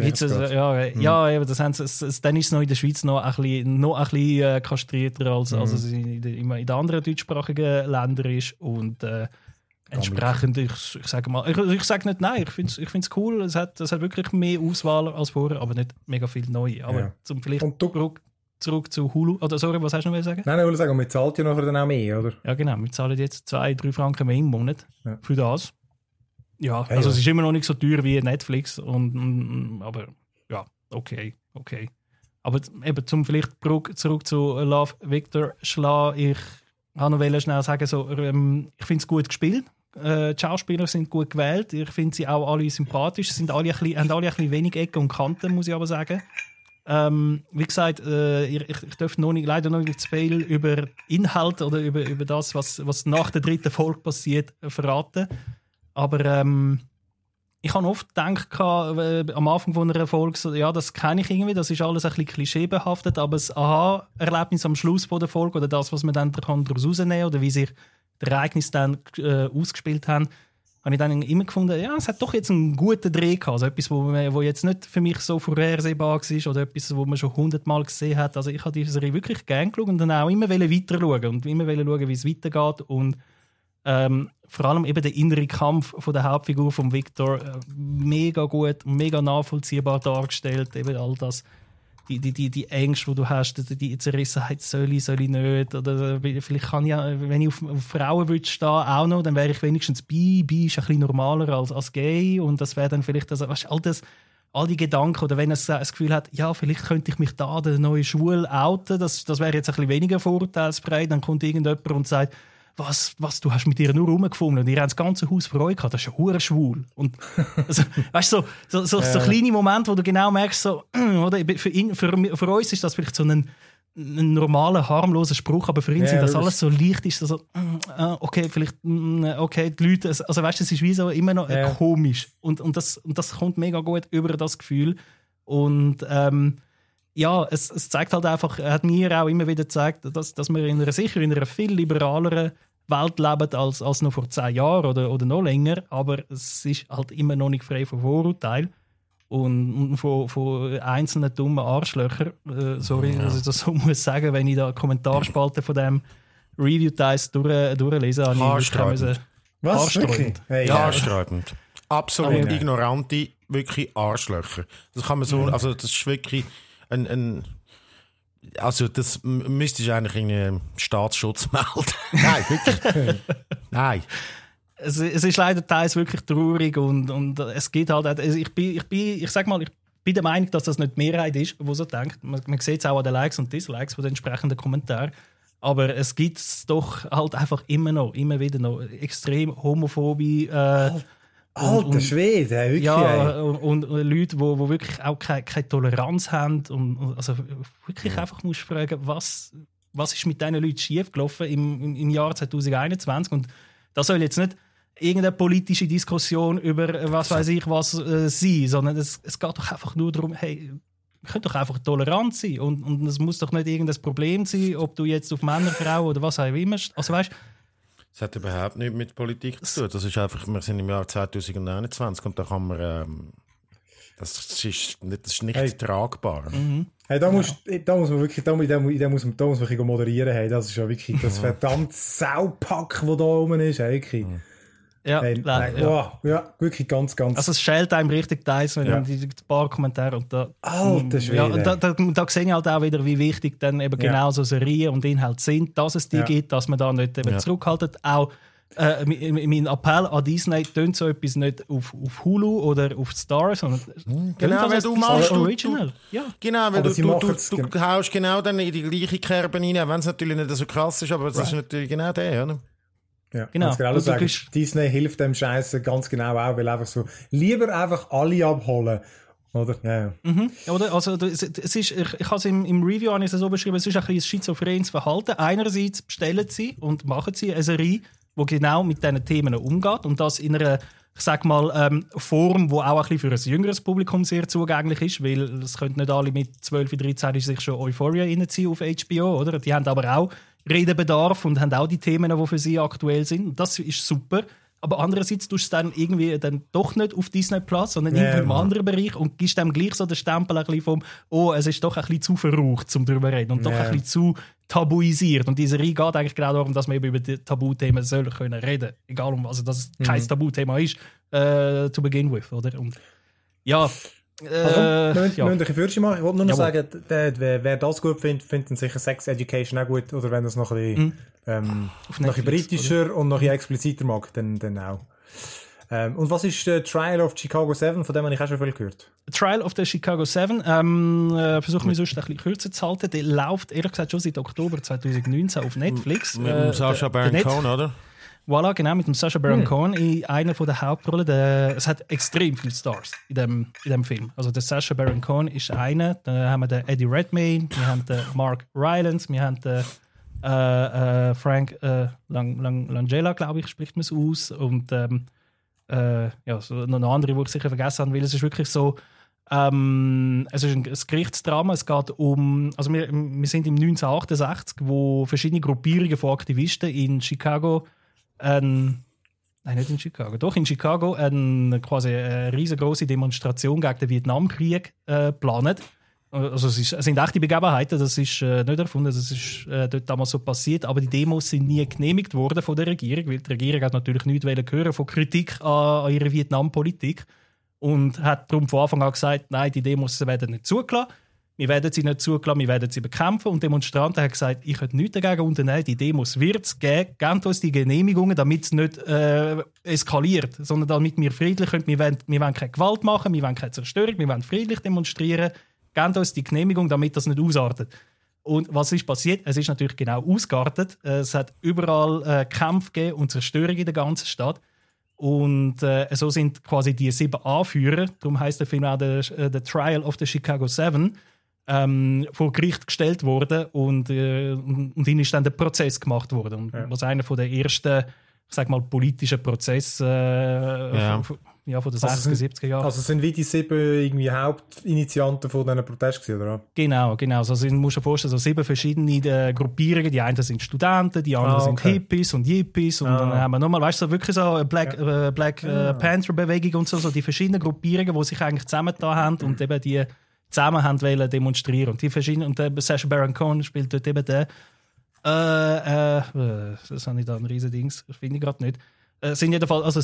[SPEAKER 3] Das dann ist es noch in der Schweiz noch ein bisschen kastrierter als es in den anderen deutschsprachigen Ländern ist. Und entsprechend, ich sage nicht nein, ich finde es cool, es hat wirklich mehr Auswahl als vorher, aber nicht mega viel neu. Aber zum vielleicht zurück zu Hulu, oder sorry, was hast du noch sagen?
[SPEAKER 1] Nein, ich wollte sagen, man zahlt ja nachher dann auch mehr, oder?
[SPEAKER 3] Ja genau, wir zahlen jetzt 2-3 Franken mehr im Monat für das. Ja, also es ist immer noch nicht so teuer wie Netflix, aber ja, okay. Aber eben zum vielleicht zurück zu Love, Victor schlagen, ich wollte noch schnell sagen, so, ich finde es gut gespielt. Die Schauspieler sind gut gewählt. Ich finde sie auch alle sympathisch. Haben alle ein bisschen wenig Ecken und Kanten, muss ich aber sagen. Wie gesagt, ich darf leider noch nicht zu viel über Inhalt oder über das, was nach der 3. Folge passiert, verraten. Aber ich habe oft gedacht, am Anfang von einer Folge, so, ja, das kenne ich irgendwie, das ist alles ein bisschen klischeebehaftet, aber das Aha-Erlebnis am Schluss von der Folge oder das, was man dann daraus rausnehmen kann oder wie sich die Ereignisse dann ausgespielt haben, habe ich dann immer gefunden, ja, es hat doch jetzt einen guten Dreh gehabt. Also etwas, wo jetzt nicht für mich so vorhersehbar war oder etwas, wo man schon 100-mal gesehen hat. Also ich habe diese Serie wirklich gerne geschaut und dann auch immer weiter schauen und immer schauen, wie es weitergeht. Und vor allem eben der innere Kampf von der Hauptfigur von Victor mega gut, mega nachvollziehbar dargestellt. Eben all das die Ängste, die du hast, die Zerrissenheit, soll ich nicht, oder vielleicht kann ich, wenn ich auf Frauen würde stehen, auch noch, dann wäre ich wenigstens bi ist ein bisschen normaler als gay, und das wäre dann vielleicht, also, weißt, all die Gedanken, oder wenn er das Gefühl hat, ja, vielleicht könnte ich mich da der neuen Schule outen, das wäre jetzt ein bisschen weniger vorurteilsfrei, dann kommt irgendjemand und sagt, was, du hast mit ihr nur rumgefunden und ihr habt das ganze Haus Freude gehabt, das ist ja hure schwul. Und also, weißt du, so kleine Momente, wo du genau merkst, so, oder, für uns ist das vielleicht so ein normaler, harmloser Spruch, aber für ihn sind das alles so leicht, ist so, okay, vielleicht, okay, die Leute, also weißt du, es ist wie so immer noch komisch. Und das kommt mega gut über das Gefühl. Und ja, es zeigt halt einfach, er hat mir auch immer wieder gezeigt, dass wir in einer viel liberaleren Welt leben als noch vor 10 Jahren oder noch länger, aber es ist halt immer noch nicht frei von Vorurteilen und von einzelnen dummen Arschlöchern. Sorry, dass ich das so muss sagen, wenn ich da Kommentarspalte von dem Review-Teils durchlese.
[SPEAKER 2] Haarsträubend.
[SPEAKER 1] Was?
[SPEAKER 2] Haarsträubend. Hey, Haarsträubend. Absolut ignorante, wirklich Arschlöcher. Das kann man so, also das ist wirklich also das müsste ich eigentlich in einen Staatsschutz melden. Nein, wirklich. Nein.
[SPEAKER 3] Es ist leider teils wirklich traurig und es geht halt, also ich bin der Meinung, dass das nicht die Mehrheit ist, die so denkt. Man sieht es auch an den Likes und Dislikes von den entsprechenden Kommentaren. Aber es gibt doch halt einfach immer wieder noch extrem homophobe
[SPEAKER 1] Alter Schwede, wirklich.
[SPEAKER 3] Ja, und Leute, die wirklich auch keine Toleranz haben. Und also wirklich einfach musst fragen, was ist mit diesen Leuten schiefgelaufen im Jahr 2021. Und das soll jetzt nicht irgendeine politische Diskussion über was weiß ich was sein, sondern es geht doch einfach nur darum, hey, wir können doch einfach tolerant sein. Und es muss doch nicht irgendein Problem sein, ob du jetzt auf Männer, Frauen oder was auch immer. Also weißt,
[SPEAKER 2] das hat überhaupt nichts mit Politik zu tun. Das ist einfach, wir sind im Jahr 2021 und da kann man, das ist nicht tragbar.
[SPEAKER 1] Hey, da muss man wirklich, da muss man moderieren. Hey, das ist ja wirklich das verdammte Saupack, das da oben ist. Hey, wirklich.
[SPEAKER 3] Ja,
[SPEAKER 1] hey, ja, wirklich ganz.
[SPEAKER 3] Also es schält einem richtig teils, wenn man die paar Kommentare und da.
[SPEAKER 1] Alter Schwede.
[SPEAKER 3] Ja, da sehe ich halt auch wieder, wie wichtig dann eben genau so Serien und Inhalte sind, dass es die gibt, dass man da nicht eben zurückhaltet. Auch mein Appell an Disney, tönt so etwas nicht auf Hulu oder auf Star, sondern
[SPEAKER 2] genau, weil du machst
[SPEAKER 3] Original.
[SPEAKER 2] Genau, weil du haust genau dann in die gleiche Kerbe rein, wenn es natürlich nicht so krass ist, aber das ist natürlich genau der, oder?
[SPEAKER 1] Ja, genau. Genau sagen, Disney hilft dem Scheiße ganz genau auch, weil einfach so lieber einfach alle abholen. Oder? Ja.
[SPEAKER 3] Oder? Also, es ist, ich habe es im Review so beschrieben, es ist ein bisschen ein schizophrenes Verhalten. Einerseits bestellen sie und machen sie eine Serie, die genau mit diesen Themen umgeht und das in einer, ich sag mal, Form, die auch ein bisschen für ein jüngeres Publikum sehr zugänglich ist, weil es können nicht alle mit 12, 13 sich schon Euphoria reinziehen auf HBO, oder? Die haben aber auch Redebedarf und haben auch die Themen, die für sie aktuell sind. Und das ist super. Aber andererseits tust du es dann irgendwie dann doch nicht auf Disney Plus, sondern in einem anderen Bereich und gibst dem gleich so den Stempel ein bisschen vom, es ist doch ein bisschen zu verrucht, um darüber zu reden und doch ein bisschen zu tabuisiert. Und diese Reihe geht eigentlich genau darum, dass man eben über die Tabuthemen reden können. Egal um, also dass es kein Tabuthema ist, to begin with, oder? Und ja,
[SPEAKER 1] wir müssen ein Fürchen machen. Ich wollte nur noch sagen, wer das gut findet, findet sicher Sex Education auch gut. Oder wenn er es noch ein bisschen britischer oder? Und noch ein bisschen expliziter mag, dann auch. Und was ist der Trial of Chicago 7? Von dem habe ich auch schon viel gehört.
[SPEAKER 3] Trial of the Chicago 7. Versuchen wir sonst ein bisschen kürzer zu halten. Der läuft ehrlich gesagt schon seit Oktober 2019 auf Netflix.
[SPEAKER 2] Mit Sacha Baron Cohen, oder?
[SPEAKER 3] Voilà, genau, mit dem Sacha Baron Cohen in einer der Hauptrollen. Es hat extrem viele Stars in dem Film. Also der Sacha Baron Cohen ist einer. Dann haben wir den Eddie Redmayne, wir haben den Mark Rylance, wir haben den Frank Langella, glaube ich, spricht man es aus. Und so noch eine andere, die ich sicher vergessen habe, weil es ist wirklich so, es ist ein Gerichtsdrama. Es geht um, also wir sind im 1968, wo verschiedene Gruppierungen von Aktivisten in Chicago in Chicago quasi eine riesengroße Demonstration gegen den Vietnamkrieg planen. Also es sind echte Begebenheiten, das ist nicht erfunden, das ist dort damals so passiert, aber die Demos sind nie genehmigt worden von der Regierung, weil die Regierung hat natürlich nichts hören von Kritik an ihrer Vietnampolitik und hat darum von Anfang an gesagt, nein, die Demos werden nicht zugelassen. wir werden sie nicht zugelassen, wir werden sie bekämpfen. Und die Demonstranten haben gesagt, ich könnte nichts dagegen unternehmen, die Demos wird es geben, gebt uns die Genehmigungen, damit es nicht eskaliert, sondern damit wir friedlich können. Wir wollen keine Gewalt machen, wir wollen keine Zerstörung, wir wollen friedlich demonstrieren, gebt uns die Genehmigung, damit das nicht ausartet. Und was ist passiert? Es ist natürlich genau ausgeartet. Es hat überall Kämpfe gegeben und Zerstörung in der ganzen Stadt. Und so sind quasi die 7 Anführer, darum heisst der Film auch The Trial of the Chicago 7, vor Gericht gestellt worden und ihnen ist dann der Prozess gemacht worden. Und was einer von der ersten, ich sag mal, politischen Prozesse von den 60er, 70er Jahren.
[SPEAKER 1] Also sind wie die 7 irgendwie Hauptinitianten von diesen Protesten, oder?
[SPEAKER 3] Genau. Also du musst dir vorstellen, so 7 verschiedene Gruppierungen. Die einen sind Studenten, die anderen sind Hippies und Yippies. Und dann haben wir nochmal, weißt du, so wirklich so eine Black Panther-Bewegung und so die verschiedenen Gruppierungen, die sich eigentlich zusammengetan haben und eben die zusammen haben wollen demonstrieren. Und die verschiedenen, und der Sacha Baron Cohen spielt dort eben den. Das habe ich da ein riesen Dings, das finde ich gerade nicht. Sind jedenfalls, also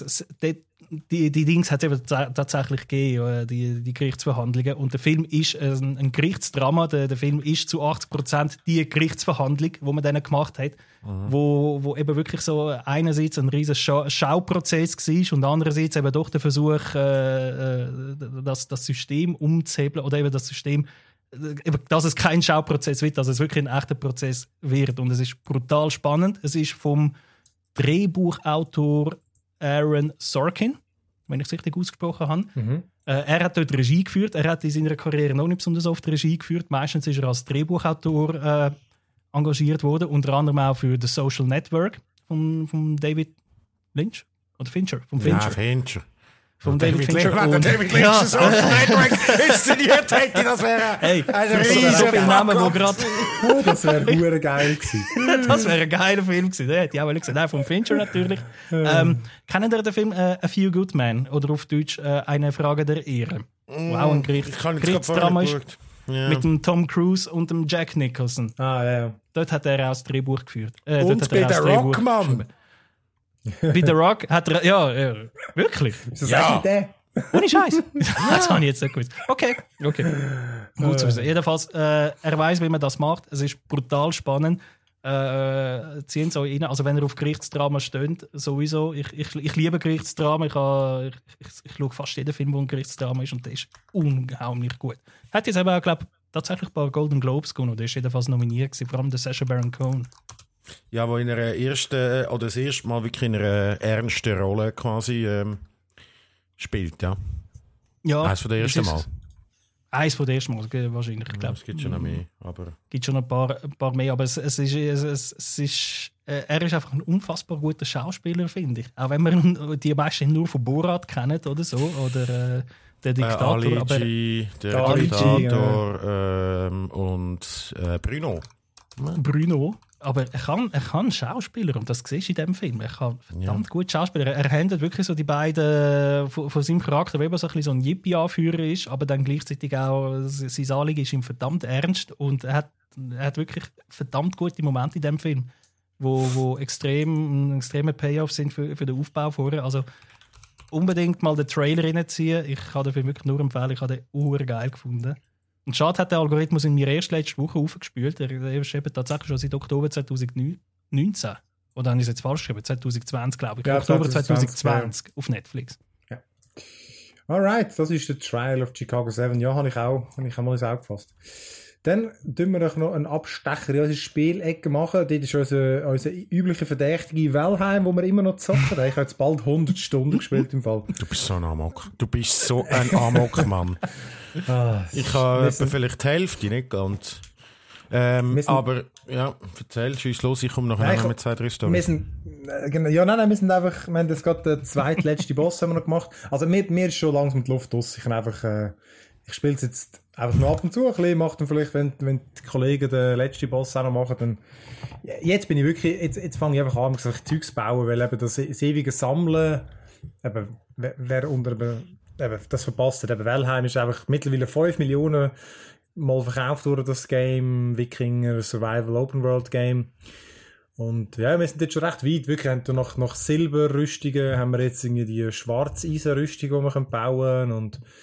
[SPEAKER 3] die Dings hat es eben tatsächlich gegeben, die Gerichtsverhandlungen. Und der Film ist ein Gerichtsdrama. Der Film ist zu 80% die Gerichtsverhandlung, die man dann gemacht hat, wo eben wirklich so einerseits ein riesen Schauprozess war und andererseits eben doch der Versuch, das System umzuhebeln oder eben das System, dass es kein Schauprozess wird, dass es wirklich ein echter Prozess wird. Und es ist brutal spannend. Es ist vom Drehbuchautor Aaron Sorkin, wenn ich es richtig ausgesprochen habe. Er hat dort Regie geführt. Er hat in seiner Karriere noch nicht besonders oft Regie geführt. Meistens ist er als Drehbuchautor engagiert worden, unter anderem auch für The Social Network von David Lynch oder Fincher.
[SPEAKER 2] Ja, Fincher.
[SPEAKER 3] Von David Fincher.
[SPEAKER 2] Wenn David Lynch das Social Network inszeniert hätte, das wäre ein riesiger
[SPEAKER 3] so viele Namen, wo gerade...
[SPEAKER 1] Das wäre verdammt geil gewesen.
[SPEAKER 3] Das wäre ein geiler Film gewesen. Der hätte ich auch gesagt. Nein, von Fincher natürlich. Kennen ihr den Film A Few Good Men? Oder auf Deutsch Eine Frage der Ehre? Wo auch ein Gerichtsdrama ist. Ja. Mit dem Tom Cruise und dem Jack Nicholson.
[SPEAKER 1] Ja.
[SPEAKER 3] Dort hat er auch das Drehbuch geführt.
[SPEAKER 2] Und bei der Rock, Mann.
[SPEAKER 3] Bei The Rock hat er... Ja, wirklich?
[SPEAKER 1] Ist das eigentlich der?
[SPEAKER 3] Ohne Scheiß. Das habe ich jetzt nicht gewusst. Okay. Gut zu wissen. Jedenfalls, er weiss, wie man das macht. Es ist brutal spannend. Ziehen so rein. Also wenn ihr auf Gerichtsdrama steht, sowieso. Ich liebe Gerichtsdrama. Ich schaue fast jeden Film, wo ein Gerichtsdrama ist und der ist unheimlich gut. Hat jetzt eben auch, glaube ich, tatsächlich ein paar Golden Globes gewonnen. Der ist jedenfalls nominiert gewesen, vor allem der Sacha Baron Cohen.
[SPEAKER 2] Ja, wo in einer ersten, oder das erste Mal wirklich in einer ernsten Rolle quasi spielt, ja. Eins von der ersten Mal.
[SPEAKER 3] Eins von der ersten Mal, wahrscheinlich. Ich glaub,
[SPEAKER 2] es gibt schon noch mehr, aber...
[SPEAKER 3] Gibt schon ein paar mehr, aber er ist einfach ein unfassbar guter Schauspieler, finde ich. Auch wenn man die meisten nur von Borat kennt oder so, oder der Diktator.
[SPEAKER 2] Aligi, der Diktator und Bruno.
[SPEAKER 3] Bruno. Aber er kann Schauspieler, und das siehst du in diesem Film. Er kann verdammt gut Schauspieler. Er handelt wirklich so die beiden von seinem Charakter, wie er so ein Yippie-Anführer ist, aber dann gleichzeitig auch sein Anliegen ist ihm verdammt ernst und er hat wirklich verdammt gute Momente in diesem Film, wo extreme Payoffs sind für den Aufbau vorher. Also unbedingt mal den Trailer reinziehen. Ich kann den Film wirklich nur empfehlen. Ich habe den urgeil gefunden. Und schade hat der Algorithmus in mir erst letzte Woche aufgespielt. Er ist eben tatsächlich schon seit Oktober 2019. Oder habe ich es jetzt falsch geschrieben? 2020, glaube ich. Ja, Oktober 2020 auf Netflix.
[SPEAKER 1] Ja. Alright, das ist der Trial of Chicago 7. Ja, habe ich auch mal ins Auge gefasst. Dann tun wir noch einen Abstecher in unsere Spielecke machen. Dort ist unser üblicher verdächtige Valheim, wo wir immer noch zocken. Ich habe jetzt bald 100 Stunden gespielt im Fall.
[SPEAKER 2] Du bist so ein Amok. Du bist so ein Amok-Mann. Ich habe vielleicht die Hälfte, nicht ganz. Aber ja, erzähl, schieß los, ich komme nachher mit 2-3 Storys.
[SPEAKER 1] Wir haben das gerade den zweitletzten Boss haben wir noch gemacht. Also mir ist schon langsam die Luft aus. Ich spiele es jetzt einfach nur ab und zu ein bisschen, mache dann vielleicht, wenn die Kollegen den letzten Boss auch noch machen, dann... Jetzt bin ich wirklich, jetzt fange ich einfach an, solche Zeugs zu bauen, weil eben das ewige Sammeln, eben, wer das verpasst hat, eben Valheim ist einfach mittlerweile 5 Millionen Mal verkauft worden, das Game, Wikinger, Survival, Open World Game. Und ja, wir sind jetzt schon recht weit, wirklich, haben nach Silberrüstungen haben wir jetzt irgendwie die Schwarzeisenrüstung, die wir bauen können und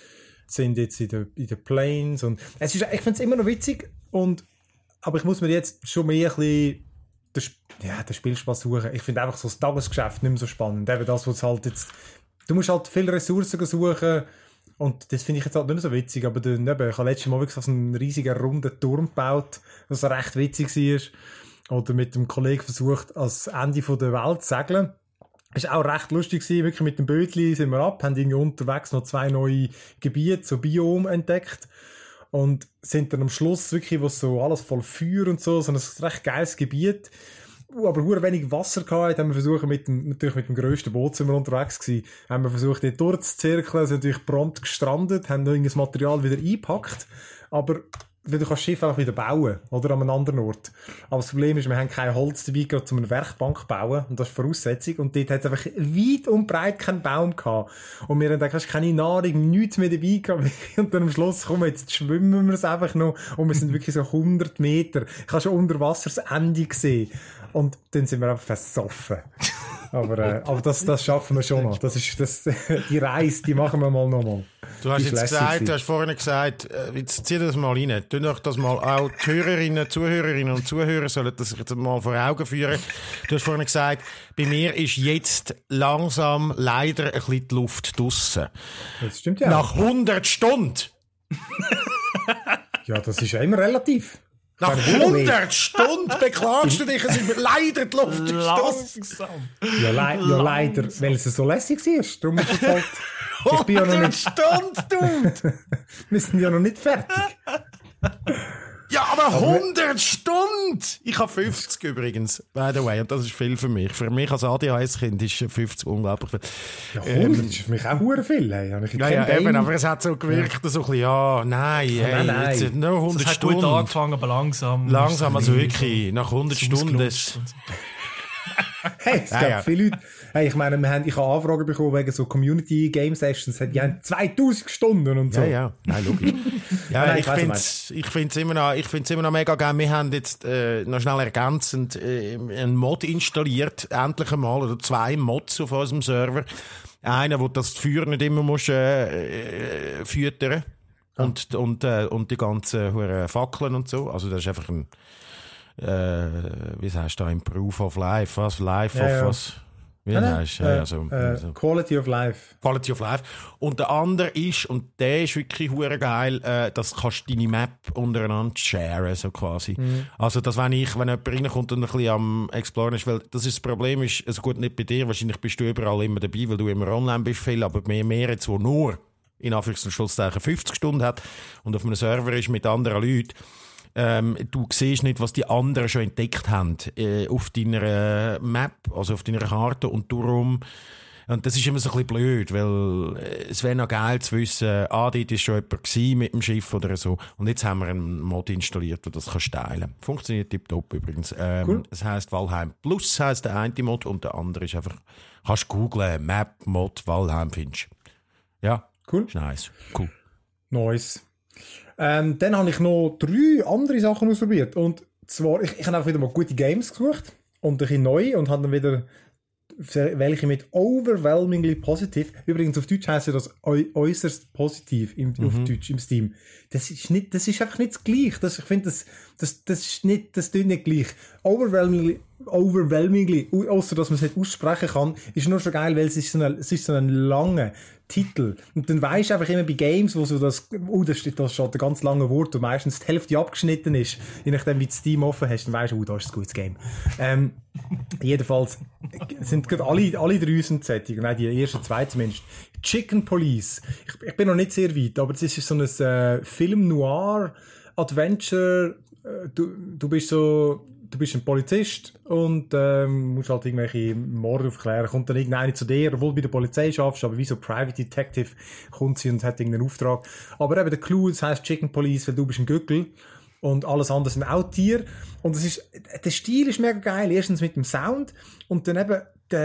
[SPEAKER 1] sind jetzt in den Plains und ich finde es immer noch witzig aber ich muss mir jetzt schon mehr ein bisschen den Spielspaß suchen. Ich finde einfach so das Tagesgeschäft nicht mehr so spannend. Eben das, was halt jetzt, du musst halt viele Ressourcen suchen und das finde ich jetzt halt nicht mehr so witzig, aber ich habe letztes Mal wirklich so einen riesigen runden Turm gebaut, was recht witzig war. Oder mit dem Kollegen versucht, ans Ende der Welt zu segeln. Es war auch recht lustig gewesen, wirklich mit dem Bötli sind wir ab, haben irgendwie unterwegs noch 2 neue Gebiete, so Biome entdeckt und sind dann am Schluss wirklich, wo so alles voll Feuer und so ein recht geiles Gebiet, aber sehr wenig Wasser gehabt, haben wir versucht, natürlich mit dem grössten Boot sind wir unterwegs gewesen, haben wir versucht, dort durchzuzirkeln, sind natürlich prompt gestrandet, haben irgendein Material wieder eingepackt, aber du kannst das Schiff auch wieder bauen, oder an einem anderen Ort. Aber das Problem ist, wir haben kein Holz dabei gehabt, um eine Werkbank zu bauen. Und das ist die Voraussetzung. Und dort hat es einfach weit und breit keinen Baum gehabt. Und wir haben gedacht, hast keine Nahrung, nichts mehr dabei gehabt. Und dann am Schluss, komm, jetzt schwimmen wir es einfach noch. Und wir sind wirklich so 100 Meter. Ich habe schon unter Wasser das Ende gesehen. Und dann sind wir einfach versoffen. Aber das schaffen wir schon noch. Die Reise, die machen wir mal nochmal.
[SPEAKER 2] Du hast vorhin gesagt, jetzt zieh das mal rein. Tu doch das mal auch die Zuhörerinnen und Zuhörer sollen das sich mal vor Augen führen. Du hast vorhin gesagt, bei mir ist jetzt langsam leider ein bisschen die Luft draussen.
[SPEAKER 1] Das stimmt ja.
[SPEAKER 2] Nach 100 Stunden.
[SPEAKER 1] Ja, das ist ja immer relativ.
[SPEAKER 2] Nach 100 Stunden beklagst du dich, es ist mir leider die Luft
[SPEAKER 3] langsam.
[SPEAKER 1] Ja, leider, weil es so lässig war. Darum ist es halt...
[SPEAKER 2] 100 Stunden, du!
[SPEAKER 1] Wir sind ja noch nicht fertig.
[SPEAKER 2] Ja, aber 100 Stunden! Ich habe 50 übrigens, by the way, und das ist viel für mich. Für mich als ADHS-Kind ist 50 unglaublich viel.
[SPEAKER 1] Ja, 100 ist für mich auch verdammt viel.
[SPEAKER 2] Eben, aber es hat so gewirkt, so ein bisschen, nein. Jetzt, nur 100
[SPEAKER 3] das
[SPEAKER 2] Stunden.
[SPEAKER 3] Gut angefangen, aber langsam.
[SPEAKER 2] Langsam, also wirklich, nach 100 Stunden ist...
[SPEAKER 1] Hey, es gab viele Leute. Hey, ich meine, ich habe Anfragen bekommen wegen so Community Game Sessions. Die haben 2000 Stunden und so.
[SPEAKER 2] Ja, nein, logisch. Ja, ich finde es immer noch mega geil. Wir haben jetzt noch schnell ergänzend einen Mod installiert, endlich einmal, oder 2 Mods auf unserem Server. Einer, wo das Feuer nicht immer musst, füttern und die ganzen Fackeln und so. Also das ist einfach ein wie sagst du da, Improve of Life, was? Life of was? Wie heißt
[SPEAKER 1] Quality of Life.
[SPEAKER 2] Quality of Life. Und der andere ist, und der ist wirklich hure geil, das kannst du deine Map untereinander sharen, so quasi. Also, dass wenn jemand reinkommt und ein bisschen am Exploren ist, weil das Problem ist, also gut, nicht bei dir, wahrscheinlich bist du überall immer dabei, weil du immer online bist viel, aber mehr jetzt, wo nur, in Anführungs- und Schlusszeichen, 50 Stunden hat und auf einem Server ist mit anderen Leuten, du siehst nicht, was die anderen schon entdeckt haben auf deiner Map, also auf deiner Karte und darum, und das ist immer so ein bisschen blöd, weil es wäre noch geil zu wissen, dort war schon jemand mit dem Schiff oder so und jetzt haben wir einen Mod installiert, der das kann teilen. Funktioniert tipptopp übrigens.
[SPEAKER 1] Cool.
[SPEAKER 2] Es heisst Valheim Plus, heisst der eine Mod und der andere ist einfach, kannst du googlen, Map Mod Valheim findest. Ja,
[SPEAKER 1] cool.
[SPEAKER 2] Ist nice. Cool.
[SPEAKER 1] Nice. Dann habe ich noch 3 andere Sachen ausprobiert. Und zwar, ich habe auch wieder mal gute Games gesucht und ein bisschen neu und habe dann wieder welche mit overwhelmingly positive. Übrigens auf Deutsch heisst das äußerst positiv auf Deutsch im Steam. Das ist einfach nicht das Gleiche. Ich finde, das tut nicht gleich. Overwhelmingly, ausser dass man es nicht aussprechen kann, ist nur schon geil, weil es ist so ein langer Titel. Und dann weisst du einfach immer bei Games, wo so da steht ein ganz lange Wort, wo meistens die Hälfte abgeschnitten ist, je nachdem wie du Steam offen hast, dann weisst du, da ist ein gutes Game. Jedenfalls sind gerade alle 3 sind Sättig, nein, die ersten 2 zumindest. Chicken Police. Ich bin noch nicht sehr weit, aber das ist so ein Film Noir Adventure. Du bist ein Polizist und musst halt irgendwelche Morde aufklären. Kommt dann irgendeine zu dir, obwohl du bei der Polizei schaffst, aber wie so Private Detective kommt sie und hat irgendeinen Auftrag. Aber eben der Clou, das heisst Chicken Police, weil du bist ein Gückel und alles andere sind auch Tiere. Und der Stil ist mega geil. Erstens mit dem Sound und dann eben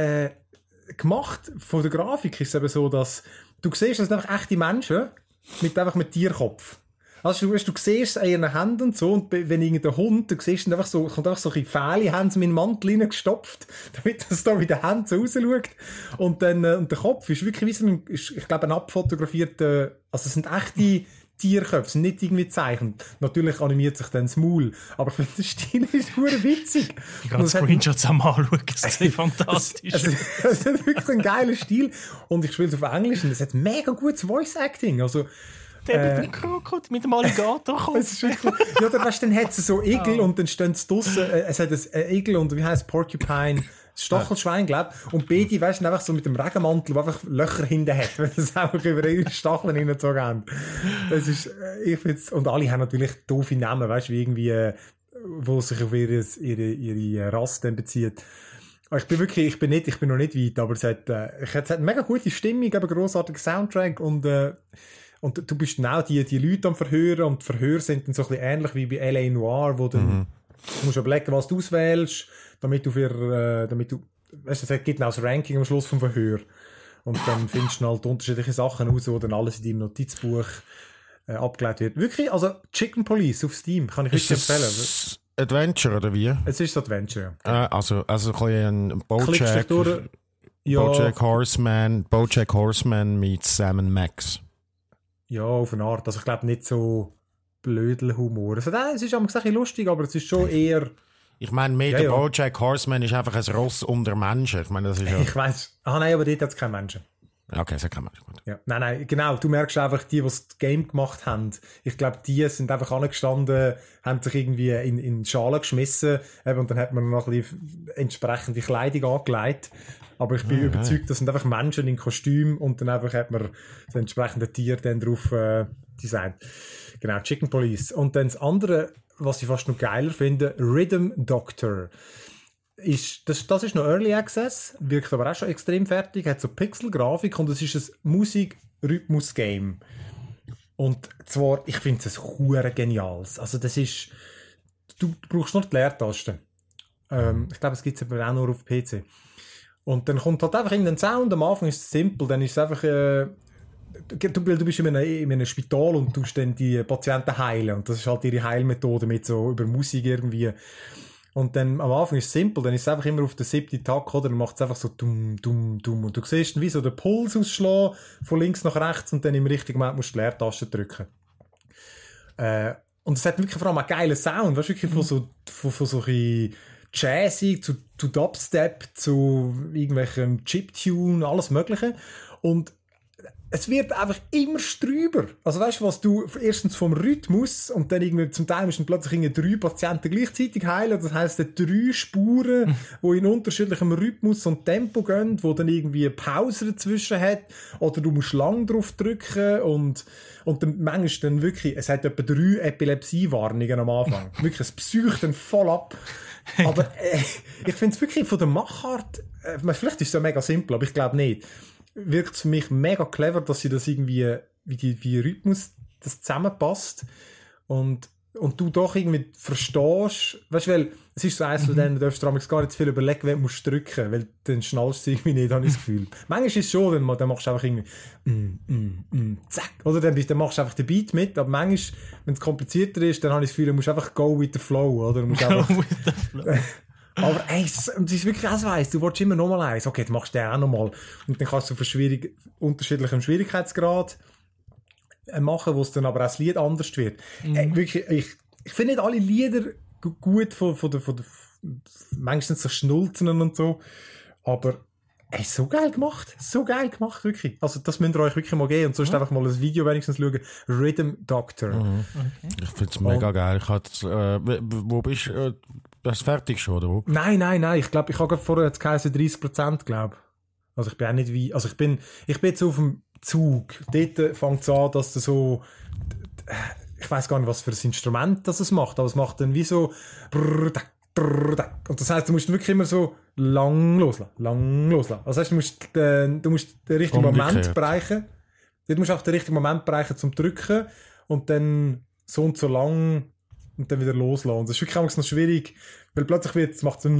[SPEAKER 1] gemacht von der Grafik ist es eben so, dass du siehst, das sind einfach echte Menschen mit Tierkopf. Also du siehst es an ihren Händen und so, und wenn irgendein Hund, du siehst einfach so, kommt einfach so ein Fähle, haben sie in den Mantel reingestopft, damit das da mit den Händen so rausschaut. Und dann, und der Kopf ist wirklich wie so ein, ich glaube, ein abfotografierter, also es sind echte Tierköpfe, sind nicht irgendwie gezeichnet. Natürlich animiert sich dann das Maul, aber ich finde, der Stil ist verdammt witzig.
[SPEAKER 3] Ich kann Screenshots am anschauen, das ist fantastisch.
[SPEAKER 1] Es hat wirklich einen geilen Stil, und ich spiele es auf Englisch, und es hat mega gutes Voice-Acting, also
[SPEAKER 3] der mit dem Krokodil, mit dem Alligator kommt.
[SPEAKER 1] Ja, dann, weißt, dann hat es so Igel, und dann stehen sie draussen, es hat ein Igel und wie heisst Porcupine, Stachelschwein, glaube ich. Und beide, weißt du, einfach so mit dem Regenmantel, der einfach Löcher hinten hat, weil sie es einfach über ihre Stacheln hingezogen haben. Das ist, ich find's, und alle haben natürlich doofe Namen, weißt du, wie irgendwie, wo sich auf ihre Rasse dann bezieht. Aber ich bin noch nicht weit, aber es hat eine mega gute Stimmung, einen grossartigen Soundtrack, und du bist dann auch die Leute am Verhören, und die Verhöre sind dann so ein bisschen ähnlich wie bei L.A. Noire, wo dann, du musst überlegen, was du auswählst, damit du, weißt du, es gibt dann auch das Ranking am Schluss vom Verhör. Und dann findest du halt unterschiedliche Sachen raus, wo dann alles in deinem Notizbuch abgelegt wird. Wirklich, also Chicken Police auf Steam, kann ich wirklich empfehlen.
[SPEAKER 2] Adventure, oder wie?
[SPEAKER 1] Es ist Adventure.
[SPEAKER 2] Also ein
[SPEAKER 1] BoJack
[SPEAKER 2] Horseman mit Sam & Max.
[SPEAKER 1] Ja, auf eine Art. Also ich glaube nicht so Blödelhumor. Also, es ist am gesagt lustig, aber es ist schon eher...
[SPEAKER 2] Ich meine, der BoJack Horseman ist einfach ein Ross unter Menschen. Ich meine, das ist ja...
[SPEAKER 1] Ich weiss. Nein, aber dort hat es keine Menschen.
[SPEAKER 2] Okay, es hat keine Menschen. Gut.
[SPEAKER 1] Ja. Nein, genau. Du merkst einfach, die das Game gemacht haben, ich glaube, die sind einfach angestanden, haben sich irgendwie in Schalen geschmissen, und dann hat man noch ein bisschen entsprechende Kleidung angelegt. Aber ich bin überzeugt, das sind einfach Menschen in Kostüm, und dann einfach hat man das entsprechende Tier dann drauf designt. Genau, Chicken Police. Und dann das andere, was ich fast noch geiler finde, Rhythm Doctor. Das ist noch Early Access, wirkt aber auch schon extrem fertig, hat so Pixel-Grafik, und es ist ein Musik-Rhythmus-Game. Und zwar, ich finde es ein geniales. Also das ist, du brauchst nur die Leertaste. Ich glaube, es gibt es aber auch nur auf PC. Und dann kommt halt einfach irgendein Sound, am Anfang ist es simpel, dann ist es einfach, du bist in einem Spital und tust dann die Patienten heilen, und das ist halt ihre Heilmethode mit so über Musik irgendwie. Und dann am Anfang ist es simpel, dann ist es einfach immer auf den 7. Takt, oder? Dann macht es einfach so dumm, dumm, dumm. Und du siehst wie so den Puls ausschlagen, von links nach rechts, und dann im richtigen Moment musst du die Leertaste drücken. Und es hat wirklich vor allem einen geilen Sound, weißt du, wirklich von so ein Jazzy zu Dubstep, zu irgendwelchem Chiptune, alles Mögliche. Und es wird einfach immer strüber. Also weißt du, was du erstens vom Rhythmus, und dann irgendwie zum Teil müssen plötzlich 3 Patienten gleichzeitig heilen. Das heisst, 3 Spuren, die in unterschiedlichem Rhythmus und Tempo gehen, wo dann irgendwie eine Pause dazwischen hat, oder du musst lang drauf drücken, und dann manchmal dann wirklich, es hat etwa 3 Epilepsie-Warnungen am Anfang. Wirklich, es psycht dann voll ab. Aber ich finde es wirklich von der Machart, vielleicht ist es ja mega simpel, aber ich glaube nicht, wirkt es für mich mega clever, dass sie das irgendwie, wie Rhythmus das zusammenpasst, und du doch irgendwie verstehst, weißt du, weil es ist so eins von denen, du darfst gar nicht zu viel überlegen, wenn du musst drücken, weil dann schnallst du irgendwie nicht, habe ich das Gefühl. Manchmal ist es schon, dann machst du einfach irgendwie zack, oder dann machst du einfach den Beat mit, aber manchmal, wenn es komplizierter ist, dann habe ich das Gefühl, du musst einfach go with the flow, oder? Du musst einfach, go with the flow. Aber es ist wirklich auch so eins, du willst immer nochmal eins, okay, dann machst du den auch nochmal. Und dann kannst du für unterschiedlichem Schwierigkeitsgrad machen, wo es dann aber auch das Lied anders wird. Wirklich, ich finde nicht alle Lieder gut von der manchmal so Schnulzen und so, aber so geil gemacht, wirklich. Also das müsst ihr euch wirklich mal geben, und sonst einfach mal ein Video wenigstens schauen. Rhythm Doctor.
[SPEAKER 2] Okay. Ich finde es mega geil. Wo bist du? Das ist fertig schon, oder wo?
[SPEAKER 1] Nein. Ich glaube, ich habe vorher jetzt geheißen 30%, glaube. Also ich bin auch nicht wie, also ich bin jetzt auf dem Zug. Dort fängt es an, dass du so, ich weiss gar nicht, was für ein Instrument das es macht, aber es macht dann wie so und das heisst, du musst wirklich immer so lang loslassen. Das heisst, du musst den richtigen Moment bereichen. Dort musst du auch den richtigen Moment bereichen zum Drücken, und dann so und so lang und dann wieder loslassen. Und das ist wirklich noch schwierig, weil plötzlich macht es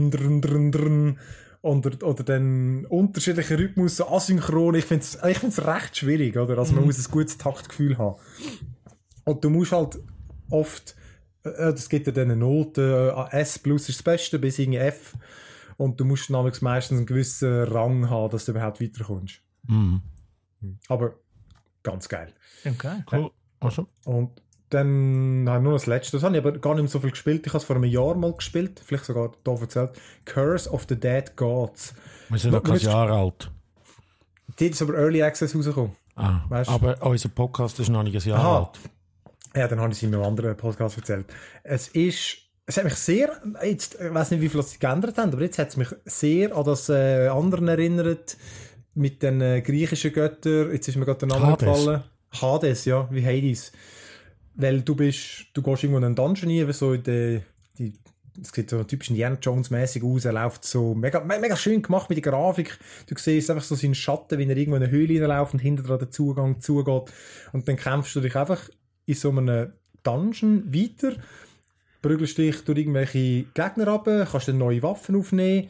[SPEAKER 1] oder dann unterschiedliche Rhythmus, so asynchron. Ich find's recht schwierig, oder? Also man muss ein gutes Taktgefühl haben. Und du musst halt oft, das gibt dir dann eine Note, S plus ist das Beste, bis irgendwie F. Und du musst nämlich meistens einen gewissen Rang haben, dass du überhaupt weiterkommst.
[SPEAKER 2] Mhm.
[SPEAKER 1] Aber ganz geil.
[SPEAKER 3] Okay.
[SPEAKER 2] Cool. Also.
[SPEAKER 1] Und dann habe ich nur das Letzte, das habe ich aber gar nicht mehr so viel gespielt. Ich habe es vor einem Jahr mal gespielt, vielleicht sogar hier erzählt. Curse of the Dead Gods.
[SPEAKER 2] Wir sind noch kein Jahr alt.
[SPEAKER 1] Die ist aber Early Access rausgekommen.
[SPEAKER 2] Aber unser Podcast ist noch nicht ein Jahr alt.
[SPEAKER 1] Ja, dann habe ich es in einem anderen Podcast erzählt. Es hat mich sehr, ich weiß nicht, wie viel sie geändert haben, aber jetzt hat es mich sehr an das anderen erinnert, mit den griechischen Göttern. Jetzt ist mir gerade der Name gefallen. Hades, ja, wie Hades. Weil du gehst irgendwo in einen Dungeon rein, so es sieht so typisch Indiana Jones-mäßig aus, er läuft so mega schön gemacht mit der Grafik. Du siehst einfach so seinen Schatten, wie er irgendwo in eine Höhle reinläuft und hinter dran der Zugang zugeht. Und dann kämpfst du dich einfach in so einem Dungeon weiter, prügelst dich durch irgendwelche Gegner runter, kannst dann neue Waffen aufnehmen.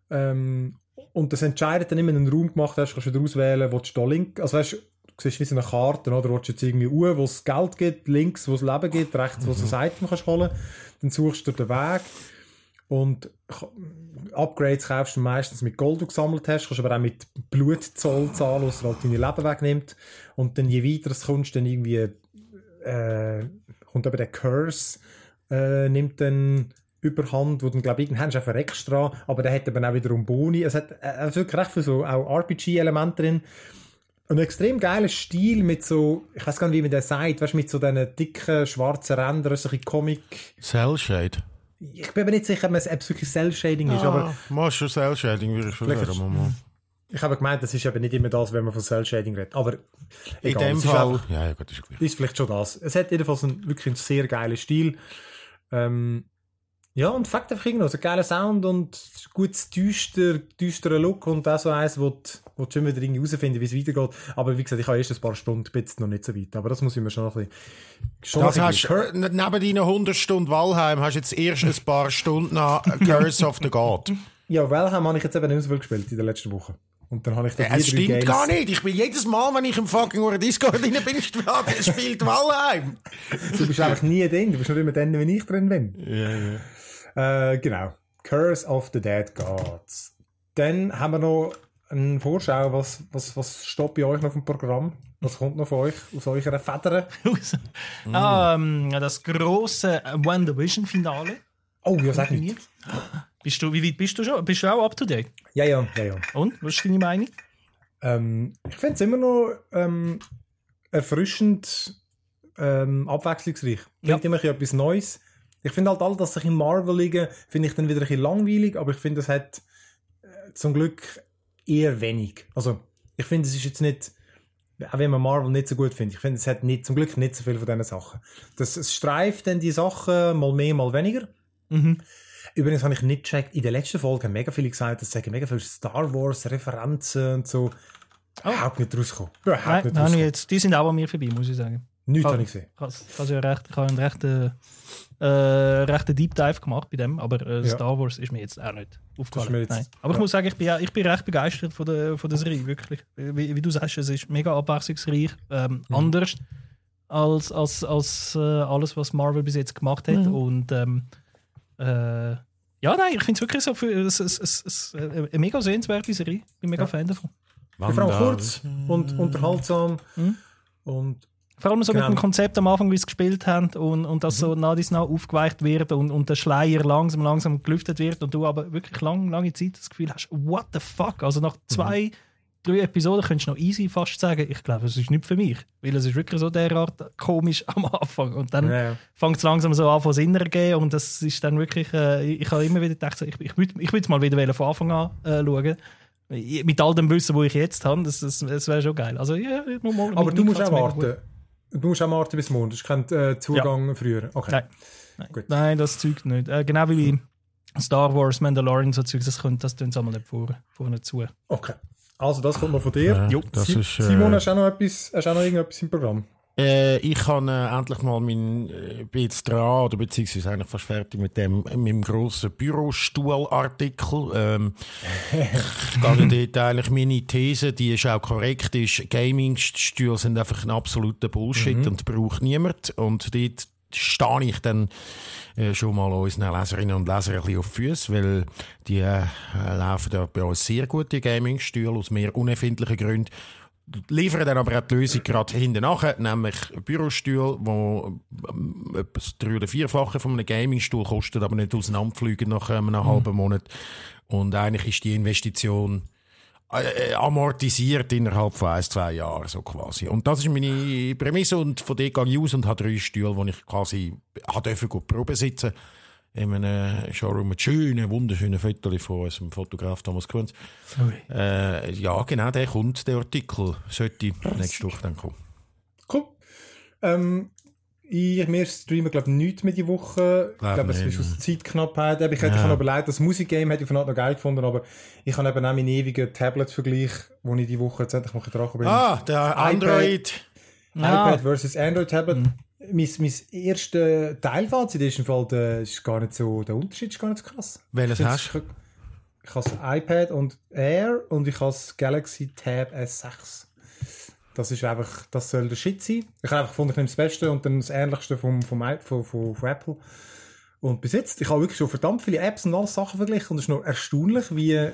[SPEAKER 1] Und das entscheidet dann immer, wenn du einen Raum gemacht hast, kannst du wieder auswählen, wo du da links, also weißt, du siehst wie so eine Karte, oder? Willst du jetzt irgendwie wo es Geld gibt, links, wo es Leben gibt, rechts, wo du ein Item kannst holen. Dann suchst du den Weg. Und Upgrades kaufst du meistens mit Gold, das du gesammelt hast. Kannst aber auch mit Blutzoll zahlen, was halt deine Leben wegnimmt. Und dann je weiter es kommst, dann irgendwie kommt aber der Curse, nimmt dann Überhand, wo dann, glaube ich, irgendwann einfach extra, aber der hat eben auch wiederum Boni. Es hat wirklich recht viel so auch RPG-Elemente drin. Und ein extrem geiler Stil mit so, ich weiß gar nicht, wie man das sagt, weißt, mit so diesen dicken, schwarzen Rändern, so ein Comic.
[SPEAKER 2] Cell-Shade?
[SPEAKER 1] Ich bin mir nicht sicher, ob es wirklich Cell-Shading ist, aber...
[SPEAKER 2] Mal schon Cell-Shading, würde ich schon sagen.
[SPEAKER 1] Ich habe gemeint, das ist eben nicht immer das, wenn man von Cell-Shading redet. Aber
[SPEAKER 2] egal, in dem Fall...
[SPEAKER 1] Einfach,
[SPEAKER 2] ja, gut, ist gut.
[SPEAKER 1] Ist vielleicht schon das. Es hat jedenfalls wirklich einen sehr geilen Stil. Ja, und Fakt einfach irgendwie so ein geiler Sound und gutes, düsterer Look und auch so eins, wo du schon wieder irgendwie herausfinden, wie es weitergeht. Aber wie gesagt, ich habe erst ein paar Stunden, bin jetzt noch nicht so weit. Aber das muss ich mir schon noch ein bisschen...
[SPEAKER 2] Das hast neben deinen 100 Stunden Valheim hast du jetzt erst ein paar Stunden nach Curse of the God.
[SPEAKER 1] Ja, Valheim habe ich jetzt eben nicht so viel gespielt in der letzten Woche. Und dann habe ich da
[SPEAKER 2] es stimmt Games. Gar nicht. Ich bin jedes Mal, wenn ich im fucking Discord rein bin, spielt Valheim.
[SPEAKER 1] Du bist einfach nie drin. Du bist nur immer dann, wenn ich drin bin.
[SPEAKER 2] Ja.
[SPEAKER 1] Genau. Curse of the Dead Gods. Dann haben wir noch eine Vorschau. Was steht bei euch noch auf dem Programm? Was kommt noch von euch aus eurer Feder?
[SPEAKER 3] Das grosse WandaVision-Finale.
[SPEAKER 1] Oh, ja, sag nicht.
[SPEAKER 3] Wie weit bist du schon? Bist du auch up to date?
[SPEAKER 1] Ja.
[SPEAKER 3] Und? Was ist deine Meinung?
[SPEAKER 1] Ich finde es immer noch erfrischend abwechslungsreich. Bringt immer etwas Neues. Ich finde halt all das sich im Marveligen finde ich dann wieder ein bisschen langweilig, aber ich finde, es hat zum Glück eher wenig. Also, ich finde, es ist jetzt nicht, auch wenn man Marvel nicht so gut findet, ich finde, es hat zum Glück nicht so viel von diesen Sachen. Es streift dann die Sachen mal mehr, mal weniger.
[SPEAKER 3] Mhm.
[SPEAKER 1] Übrigens habe ich nicht gecheckt, in der letzten Folge haben mega viele gesagt, es sagen mega viele Star Wars Referenzen und so. Überhaupt nicht rausgekommen.
[SPEAKER 3] Die sind auch an mir vorbei, muss ich sagen.
[SPEAKER 1] Nichts habe ich gesehen.
[SPEAKER 3] Ich habe einen rechten Deep Dive gemacht bei dem, aber Star Wars ist mir jetzt auch nicht aufgefallen. Aber ich muss sagen, ich bin recht begeistert von der Serie, wirklich. Wie du sagst, es ist mega abwechslungsreich, anders als alles, was Marvel bis jetzt gemacht hat. Und ich finde es wirklich so eine mega sehenswerte Serie. Ich bin mega Fan davon.
[SPEAKER 1] Vor allem kurz und unterhaltsam. Und
[SPEAKER 3] vor allem so mit dem Konzept am Anfang, wie sie gespielt haben und dass so nach aufgeweicht wird und der Schleier langsam gelüftet wird und du aber wirklich lange Zeit das Gefühl hast, what the fuck? Also nach 2-3 Episoden könntest du noch easy fast sagen, ich glaube, es ist nicht für mich. Weil es ist wirklich so derart komisch am Anfang. Und dann fängt es langsam so an von Sinn zu gehen und das ist dann wirklich, ich habe immer wieder gedacht, ich würde es mal wieder von Anfang an schauen. Mit all dem Wissen, das ich jetzt habe, das wäre schon geil. Also,
[SPEAKER 1] aber du musst auch warten. Du musst auch warten bis Mond. Es ist kein Zugang früher. Okay.
[SPEAKER 3] Nein, das Zeug nicht. Genau wie Star Wars, Mandalorian, so Zeug, das tun sie einmal nicht vorne zu.
[SPEAKER 1] Okay. Also das kommt noch von dir.
[SPEAKER 2] Das ist,
[SPEAKER 1] Simon, hast du auch noch irgendetwas im Programm?
[SPEAKER 2] Ich kann endlich mal bin jetzt dran, oder beziehungsweise eigentlich fast fertig mit meinem grossen Bürostuhl-Artikel. Ich gehe dort eigentlich meine These, die ist auch korrekt, ist, Gaming-Stühle sind einfach ein absoluter Bullshit und braucht niemand. Und dort stehe ich dann schon mal unseren Leserinnen und Lesern ein bisschen auf die Füße, weil die laufen da bei uns sehr gute Gaming-Stühle aus mehr unerfindlichen Gründen. Liefern dann aber auch die Lösung gerade hinten nachher, nämlich Bürostuhl, wo etwas 3- oder 4-fache von einem Gamingstuhl kostet, aber nicht auseinanderfliegen nach einem halben Monat. Und eigentlich ist die Investition amortisiert innerhalb von 1-2 Jahren, so quasi. Und das ist meine Prämisse, und von dort gehe ich aus und habe 3 Stühle, wo ich quasi gut Probe sitzen in einem Showroom mit wunderschönen Fotos von unserem Fotograf Thomas Kunz. Ja, genau, der Artikel sollte nächste Woche dann kommen.
[SPEAKER 1] Cool. Wir streamen, glaube ich, nichts mehr die Woche. Ich glaube, es ist aus Zeitknappheit. Ich hätte noch überlegt, das Musikgame hätte ich von Anfang an noch geil gefunden, aber ich habe eben auch meinen ewigen Tablet-Vergleich, wo ich die Woche jetzt endlich mal dran bin.
[SPEAKER 2] Der Android.
[SPEAKER 1] iPad versus Android-Tablet. Mein erster Teilfazit ist im Fall, der Unterschied ist gar nicht so krass.
[SPEAKER 2] Welches hast du?
[SPEAKER 1] Ich habe das iPad und Air und ich habe das Galaxy Tab S6. Das ist einfach, das soll der Shit sein. Ich habe einfach gefunden, ich nehme das Beste und dann das Ähnlichste von Apple. Und bis jetzt, ich habe wirklich schon verdammt viele Apps und alle Sachen verglichen und es ist noch erstaunlich, wie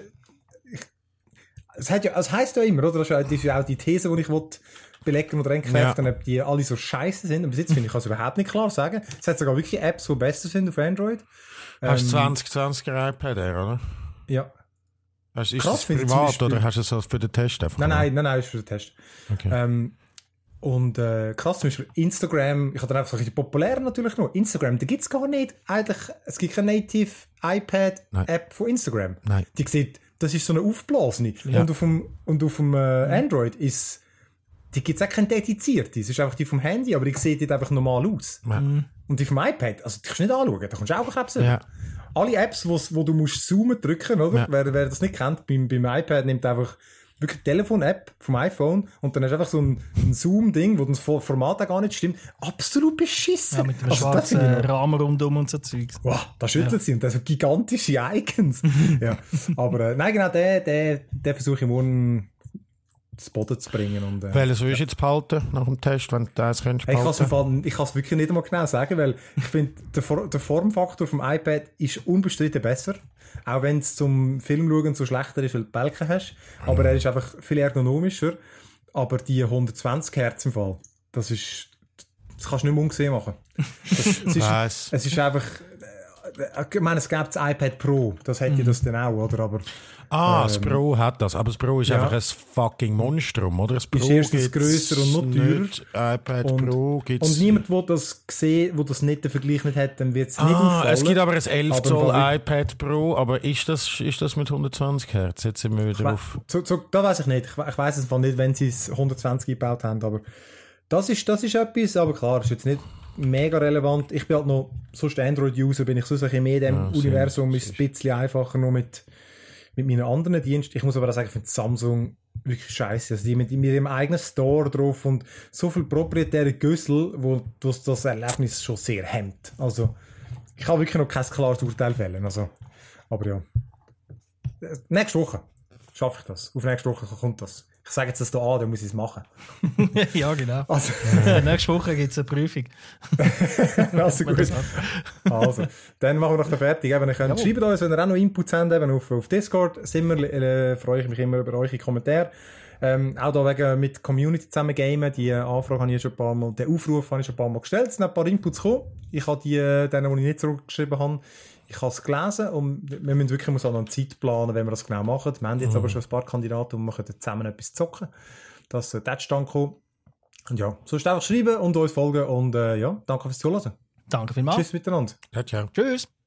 [SPEAKER 1] es heisst ja immer, oder? Das ist ja auch die These, die ich belegen oder entkräften, ob die alle so scheiße sind. Und bis jetzt finde ich, kann es überhaupt nicht klar sagen. Es hat sogar wirklich Apps, die besser sind auf Android.
[SPEAKER 2] Hast du 2020er iPad Air, oder?
[SPEAKER 1] Ja.
[SPEAKER 2] Ist das privat oder hast du es für den Test einfach?
[SPEAKER 1] Nein, ist für den Test.
[SPEAKER 2] Okay.
[SPEAKER 1] Krass, zum Beispiel Instagram, ich habe dann einfach so ein populär natürlich noch. Instagram, da gibt es gar nicht. Eigentlich, es gibt keine Native iPad-App von Instagram.
[SPEAKER 2] Nein.
[SPEAKER 1] Die sieht, das ist so eine aufblasene.
[SPEAKER 2] Ja.
[SPEAKER 1] Und auf dem Android ist, die gibt es auch keine dedizierte. Es ist einfach die vom Handy, aber die sieht dort einfach normal aus.
[SPEAKER 2] Ja.
[SPEAKER 1] Und die vom iPad, also die kannst du nicht anschauen, da kannst du auch Apps
[SPEAKER 2] Ja.
[SPEAKER 1] Alle Apps, wo du musst zoomen drücken, oder? Ja. Wer das nicht kennt, beim iPad nimmt einfach wirklich eine Telefon-App vom iPhone und dann hast du einfach so ein Zoom-Ding, wo das Format auch gar nicht stimmt. Absolut beschissen.
[SPEAKER 3] Ja, mit dem schwarzen Rahmen rundum und so Zeugs.
[SPEAKER 1] Wow, da schüttelt sie und das sind gigantische Icons. Ja. Aber nein, genau, den versuche ich morgen zu Boden zu bringen. Und,
[SPEAKER 2] Welches willst du jetzt behalten nach dem Test, wenn du das könntest
[SPEAKER 1] behalten? Ich kann es wirklich nicht einmal genau sagen, weil ich finde, der Formfaktor vom iPad ist unbestritten besser. Auch wenn es zum Filmschauen so schlechter ist, weil du Balken hast. Aber er ist einfach viel ergonomischer. Aber die 120 Hertz im Fall, das kannst du nicht mehr ungesehen machen. Es ist einfach... Ich meine, es gibt das iPad Pro, das hätte das dann auch, oder? Aber,
[SPEAKER 2] das Pro hat das, aber das Pro ist einfach ein fucking Monstrum, oder? Das Pro
[SPEAKER 1] ist erstens grösser und noch teurer.
[SPEAKER 2] iPad Pro gibt's.
[SPEAKER 1] Und niemand, der das gesehen, der das nicht den Vergleich nicht hat, dann wird es nicht auffallen.
[SPEAKER 2] Es gibt aber ein 11 Zoll iPad Pro, aber ist das mit 120 Hertz? Jetzt sind wir wieder drauf.
[SPEAKER 1] Da weiss ich nicht. Ich weiss es nicht, wenn sie es 120 gebaut haben, aber das ist etwas, aber klar, ist jetzt nicht mega relevant. Ich bin halt noch, sonst Android-User, bin ich sonst ein bisschen mehr in dem Universum, ist ein bisschen einfacher noch mit meinen anderen Diensten. Ich muss aber auch sagen, ich finde Samsung wirklich scheiße. Also die mit ihrem eigenen Store drauf und so viel proprietäre Güssel, wo das Erlebnis schon sehr hemmt. Also, ich kann wirklich noch kein klares Urteil fällen. Also, aber ja. Nächste Woche schaffe ich das. Auf nächste Woche kommt das. Ich sage jetzt das da an, dann muss ich es machen.
[SPEAKER 3] Ja, genau.
[SPEAKER 1] Also.
[SPEAKER 3] Nächste Woche gibt es eine Prüfung.
[SPEAKER 1] Also gut. Also, dann machen wir noch fertig. Schreibt uns, wenn ihr auch noch Inputs habt, auf Discord. Freue ich mich immer über eure Kommentare. Auch da wegen mit Community zusammen gamen. Die Anfrage habe ich schon ein paar Mal, den Aufruf habe ich schon ein paar Mal gestellt. Es sind ein paar Inputs gekommen. Ich habe denen, die ich nicht zurückgeschrieben habe, ich habe es gelesen und wir müssen wirklich auch noch eine Zeit planen, wenn wir das genau machen. Wir haben jetzt aber schon ein paar Kandidaten und wir können zusammen etwas zocken. Das sollte dann kommen. Und ja, sonst einfach schreiben und uns folgen und danke fürs Zuhören.
[SPEAKER 3] Danke vielmals.
[SPEAKER 1] Tschüss miteinander.
[SPEAKER 2] Ja, ciao.
[SPEAKER 3] Tschüss.